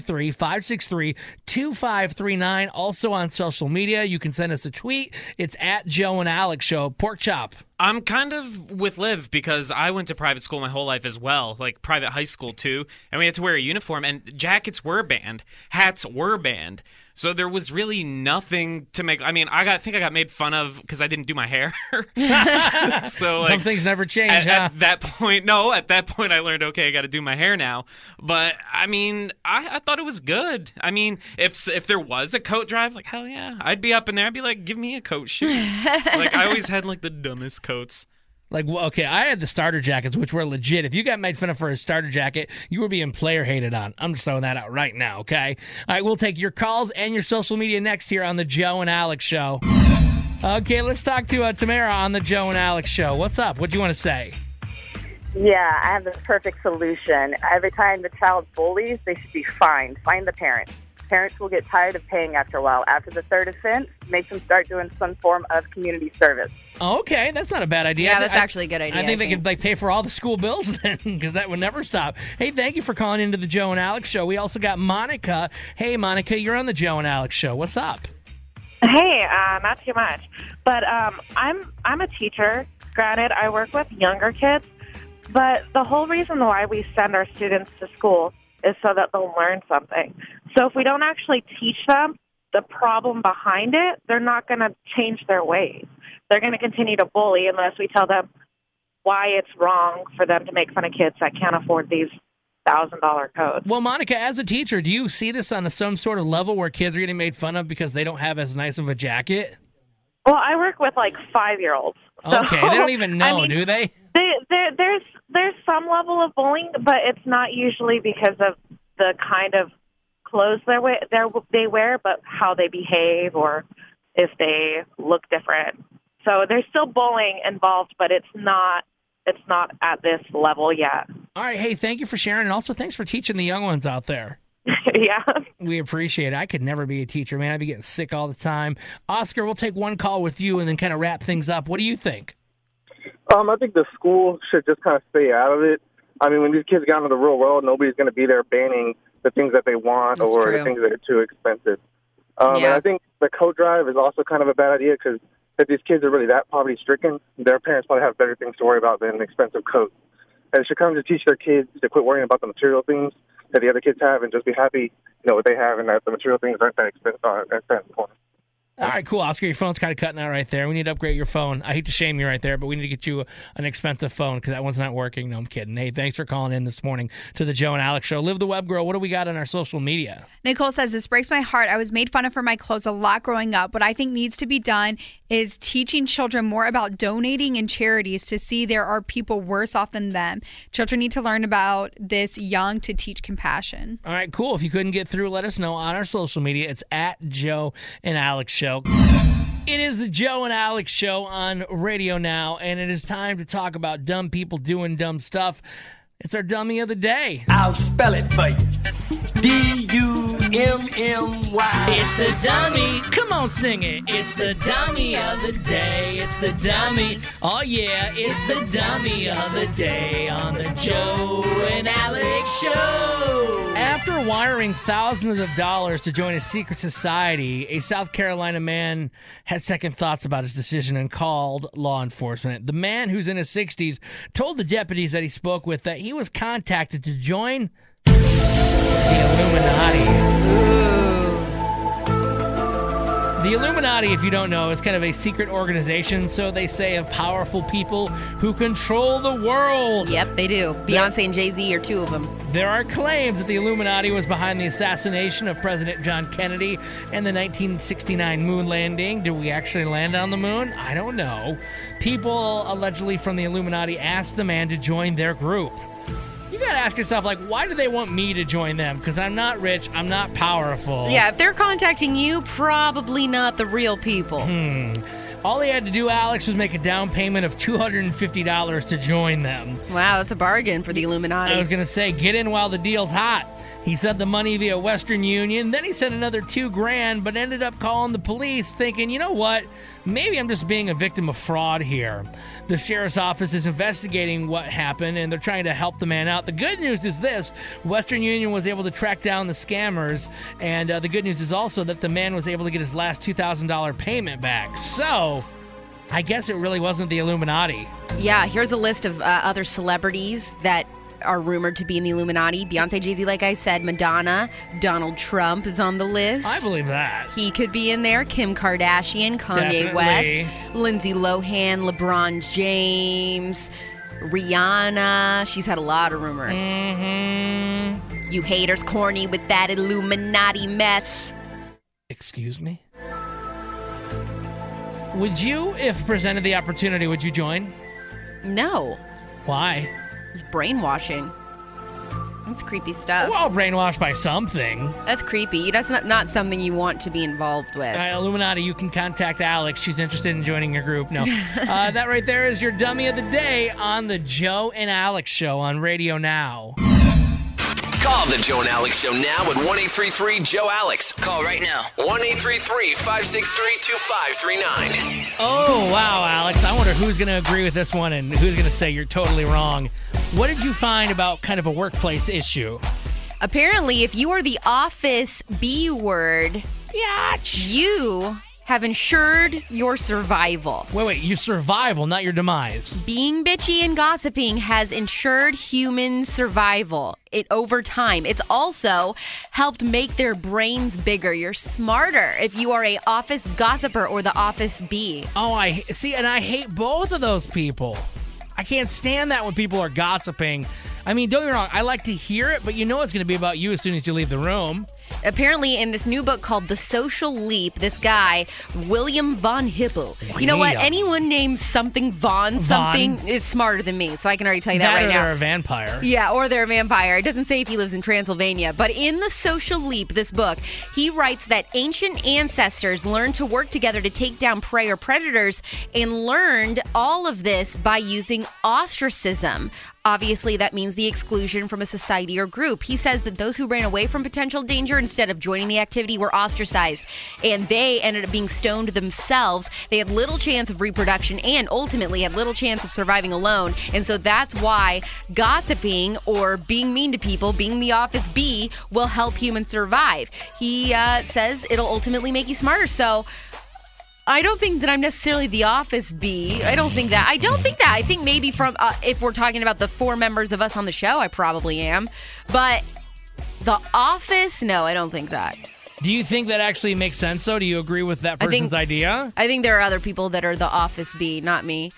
833-563-2539. Also on social media, you can send us a tweet. It's at Joe and Alex Show. Pork chop. I'm kind of with Liv because I went to private school my whole life as well, like private high school too, and we had to wear a uniform, and jackets were banned, hats were banned. So there was really nothing to make. I mean, I think I got made fun of because I didn't do my hair. So some things never change. At that point, I learned, okay, I got to do my hair now. But I mean, I thought it was good. I mean, if there was a coat drive, like hell yeah, I'd be up in there. I'd be like, give me a coat shoot. Like I always had like the dumbest coats. Like, okay, I had the starter jackets, which were legit. If you got made fun of for a starter jacket, you were being player hated on. I'm just throwing that out right now, okay? All right, we'll take your calls and your social media next here on the Joe and Alex Show. Okay, let's talk to Tamara on the Joe and Alex Show. What's up? What do you want to say? Yeah, I have the perfect solution. Every time the child bullies, they should be fined. Fine the parents. Parents will get tired of paying after a while. After the third offense, make them start doing some form of community service. Okay, that's not a bad idea. Yeah, that's actually a good idea. I think they could pay for all the school bills then, because that would never stop. Hey, thank you for calling into the Joe and Alex Show. We also got Monica. Hey, Monica, you're on the Joe and Alex Show. What's up? Hey, not too much, but I'm a teacher. Granted, I work with younger kids, but the whole reason why we send our students to school is so that they'll learn something. So if we don't actually teach them the problem behind it, they're not going to change their ways. They're going to continue to bully unless we tell them why it's wrong for them to make fun of kids that can't afford these $1,000 coats. Well, Monica, as a teacher, do you see this on some sort of level where kids are getting made fun of because they don't have as nice of a jacket? Well, I work with like 5-year-olds. Okay, they don't even know, do they? There's some level of bullying, but it's not usually because of the kind of clothes they wear, but how they behave or if they look different. So there's still bullying involved, but it's not at this level yet. All right, hey, thank you for sharing, and also thanks for teaching the young ones out there. Yeah. We appreciate it. I could never be a teacher, man. I'd be getting sick all the time. Oscar, we'll take one call with you and then kind of wrap things up. What do you think? I think the school should just kind of stay out of it. I mean, when these kids get out into the real world, nobody's going to be there banning the things that they want That's or true. the things that are too expensive. And I think the coat drive is also kind of a bad idea because if these kids are really that poverty-stricken, their parents probably have better things to worry about than an expensive coat. And it should come to teach their kids to quit worrying about the material things that the other kids have and just be happy, what they have and that the material things aren't that expensive. All right, cool. Oscar, your phone's kind of cutting out right there. We need to upgrade your phone. I hate to shame you right there, but we need to get you an expensive phone because that one's not working. No, I'm kidding. Hey, thanks for calling in this morning to the Joe and Alex Show. Live the Web Girl, what do we got on our social media? Nicole says, this breaks my heart. I was made fun of for my clothes a lot growing up. What I think needs to be done is teaching children more about donating in charities to see there are people worse off than them. Children need to learn about this young to teach compassion. All right, cool. If you couldn't get through, let us know on our social media. It's at Joe and Alex Show. It is the Joe and Alex Show on radio now, and it is time to talk about dumb people doing dumb stuff. It's our dummy of the day. I'll spell it for you. D-U-M-M-Y. It's the dummy. Come on, sing it. It's the dummy of the day. It's the dummy. Oh, yeah. It's the dummy of the day on the Joe and Alex Show. After wiring thousands of dollars to join a secret society, a South Carolina man had second thoughts about his decision and called law enforcement. The man, who's in his 60s, told the deputies that he spoke with that he was contacted to join the Illuminati. The Illuminati, if you don't know, is kind of a secret organization, so they say, of powerful people who control the world. Yep, they do. Beyonce and Jay-Z are two of them. There are claims that the Illuminati was behind the assassination of President John Kennedy and the 1969 moon landing. Did we actually land on the moon? I don't know. People allegedly from the Illuminati asked the man to join their group. You gotta ask yourself, why do they want me to join them? Because I'm not rich, I'm not powerful. Yeah, if they're contacting you, probably not the real people. All he had to do, Alex, was make a down payment of $250 to join them. Wow, that's a bargain for the Illuminati. I was gonna say, get in while the deal's hot. He sent the money via Western Union. Then he sent another $2,000, but ended up calling the police thinking, you know what? Maybe I'm just being a victim of fraud here. The sheriff's office is investigating what happened, and they're trying to help the man out. The good news is this. Western Union was able to track down the scammers, and the good news is also that the man was able to get his last $2,000 payment back. So, I guess it really wasn't the Illuminati. Yeah, here's a list of other celebrities that are rumored to be in the Illuminati. Beyonce, Jay-Z, like I said, Madonna, Donald Trump is on the list. I believe that. He could be in there. Kim Kardashian, Kanye Definitely. West, Lindsay Lohan, LeBron James, Rihanna. She's had a lot of rumors. Mm-hmm. You haters corny with that Illuminati mess. Excuse me? Would you, if presented the opportunity, would you join? No. Why? It's brainwashing. That's creepy stuff. We're all brainwashed by something. That's creepy. That's not something you want to be involved with. Illuminati, you can contact Alex. She's interested in joining your group. No. That right there is your dummy of the day on the Joe and Alex Show on Radio Now. Call the Joe and Alex Show now at 1-833-JOE-ALEX. Call right now. 1-833-563-2539. Oh, wow, Alex. I wonder who's going to agree with this one and who's going to say you're totally wrong. What did you find about kind of a workplace issue? Apparently, if you are the office B word, you have ensured your survival. Wait, your survival, not your demise. Being bitchy and gossiping has ensured human survival over time. It's also helped make their brains bigger. You're smarter if you are a office gossiper or the office bee. Oh, I see, and I hate both of those people. I can't stand that when people are gossiping. I mean, don't get me wrong, I like to hear it, but you know it's going to be about you as soon as you leave the room. Apparently, in this new book called The Social Leap, this guy, William Von Hippel. You know what? Anyone named something Von something is smarter than me, so I can already tell you that right now. They're a vampire. Yeah, or they're a vampire. It doesn't say if he lives in Transylvania. But in The Social Leap, this book, he writes that ancient ancestors learned to work together to take down prey or predators and learned all of this by using ostracism. Obviously, that means the exclusion from a society or group. He says that those who ran away from potential danger instead of joining the activity were ostracized, and they ended up being stoned themselves. They had little chance of reproduction and ultimately had little chance of surviving alone. And so that's why gossiping or being mean to people, being the office bee, will help humans survive. He says it'll ultimately make you smarter. So I don't think that I'm necessarily the office bee. I don't think that. I think maybe from, if we're talking about the 4 members of us on the show, I probably am. But the office, no, I don't think that. Do you think that actually makes sense, though? Do you agree with that person's idea? I think there are other people that are the office bee, not me.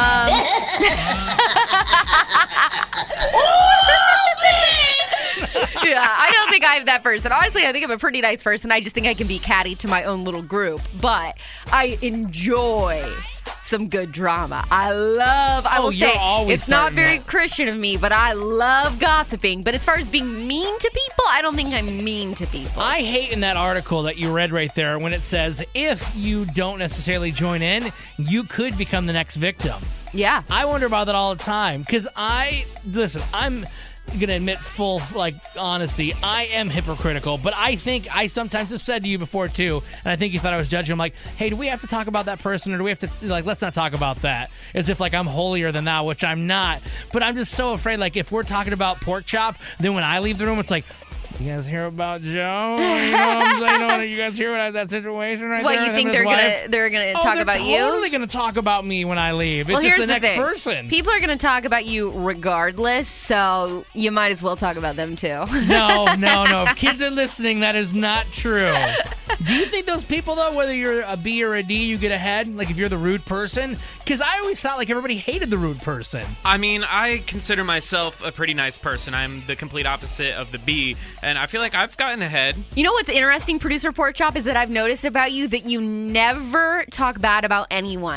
Yeah, I don't think I'm that person. Honestly, I think I'm a pretty nice person. I just think I can be catty to my own little group. But I enjoy some good drama. I will say, it's not very Christian of me, but I love gossiping. But as far as being mean to people, I don't think I'm mean to people. I hate in that article that you read right there when it says, if you don't necessarily join in, you could become the next victim. Yeah. I wonder about that all the time. Because I'm going to admit full honesty, I am hypocritical, but I think I sometimes have said to you before too, and I think you thought I was judging. I'm like, hey, do we have to talk about that person, or do we have to let's not talk about that, as if I'm holier than thou, which I'm not. But I'm just so afraid, if we're talking about pork chop, then when I leave the room, it's like, you guys hear about Joe? You know what I'm saying? You guys hear about that situation right there? What, you think they're gonna talk about you? They're totally gonna talk about me when I leave. It's just the next person. People are gonna talk about you regardless, so you might as well talk about them too. No. If kids are listening, that is not true. Do you think those people, though, whether you're a B or a D, you get ahead? If you're the rude person? Because I always thought everybody hated the rude person. I mean, I consider myself a pretty nice person. I'm the complete opposite of the B. And I feel like I've gotten ahead. You know what's interesting, Producer Pork Chop, is that I've noticed about you that you never talk bad about anyone.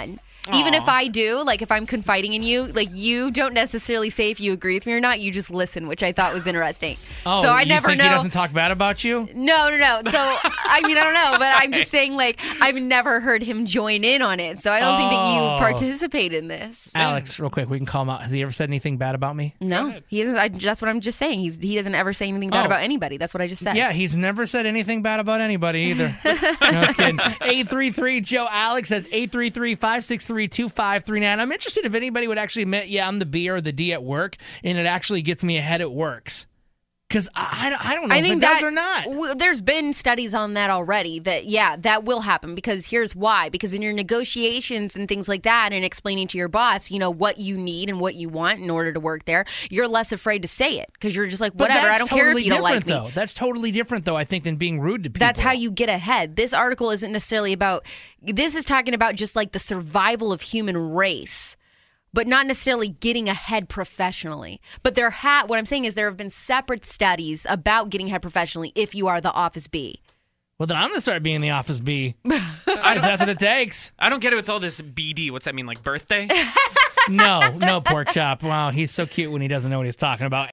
Even if I do, like if I'm confiding in you, like you don't necessarily say if you agree with me or not. You just listen, which I thought was interesting. Oh, so I you never think know. he doesn't talk bad about you? No. So I mean, I don't know, but I'm just saying, like I've never heard him join in on it. So I don't think that you participate in this. Alex, real quick, we can call him out. Has he ever said anything bad about me? No, he hasn't. That's what I'm just saying. He doesn't ever say anything bad about anybody. That's what I just said. Yeah, he's never said anything bad about anybody either. No, I was kidding. 833 Joe Alex says 833-563-2539. I'm interested if anybody would actually admit, yeah, I'm the B or the D at work, and it actually gets me ahead at works. Because I don't know if it does or not. There's been studies on that already that, yeah, that will happen. Because here's why. Because in your negotiations and things like that and explaining to your boss, you know, what you need and what you want in order to work there, you're less afraid to say it. Because you're just like, whatever, I don't care if you don't like me. That's totally different, though, I think, than being rude to people. That's how you get ahead. This article isn't necessarily about, this is talking about just like the survival of human race, but not necessarily getting ahead professionally. But what I'm saying is there have been separate studies about getting ahead professionally if you are the office B. Well, then I'm going to start being the office B. If that's what it takes. I don't get it with all this BD. What's that mean, like birthday? No, pork chop. Wow, he's so cute when he doesn't know what he's talking about.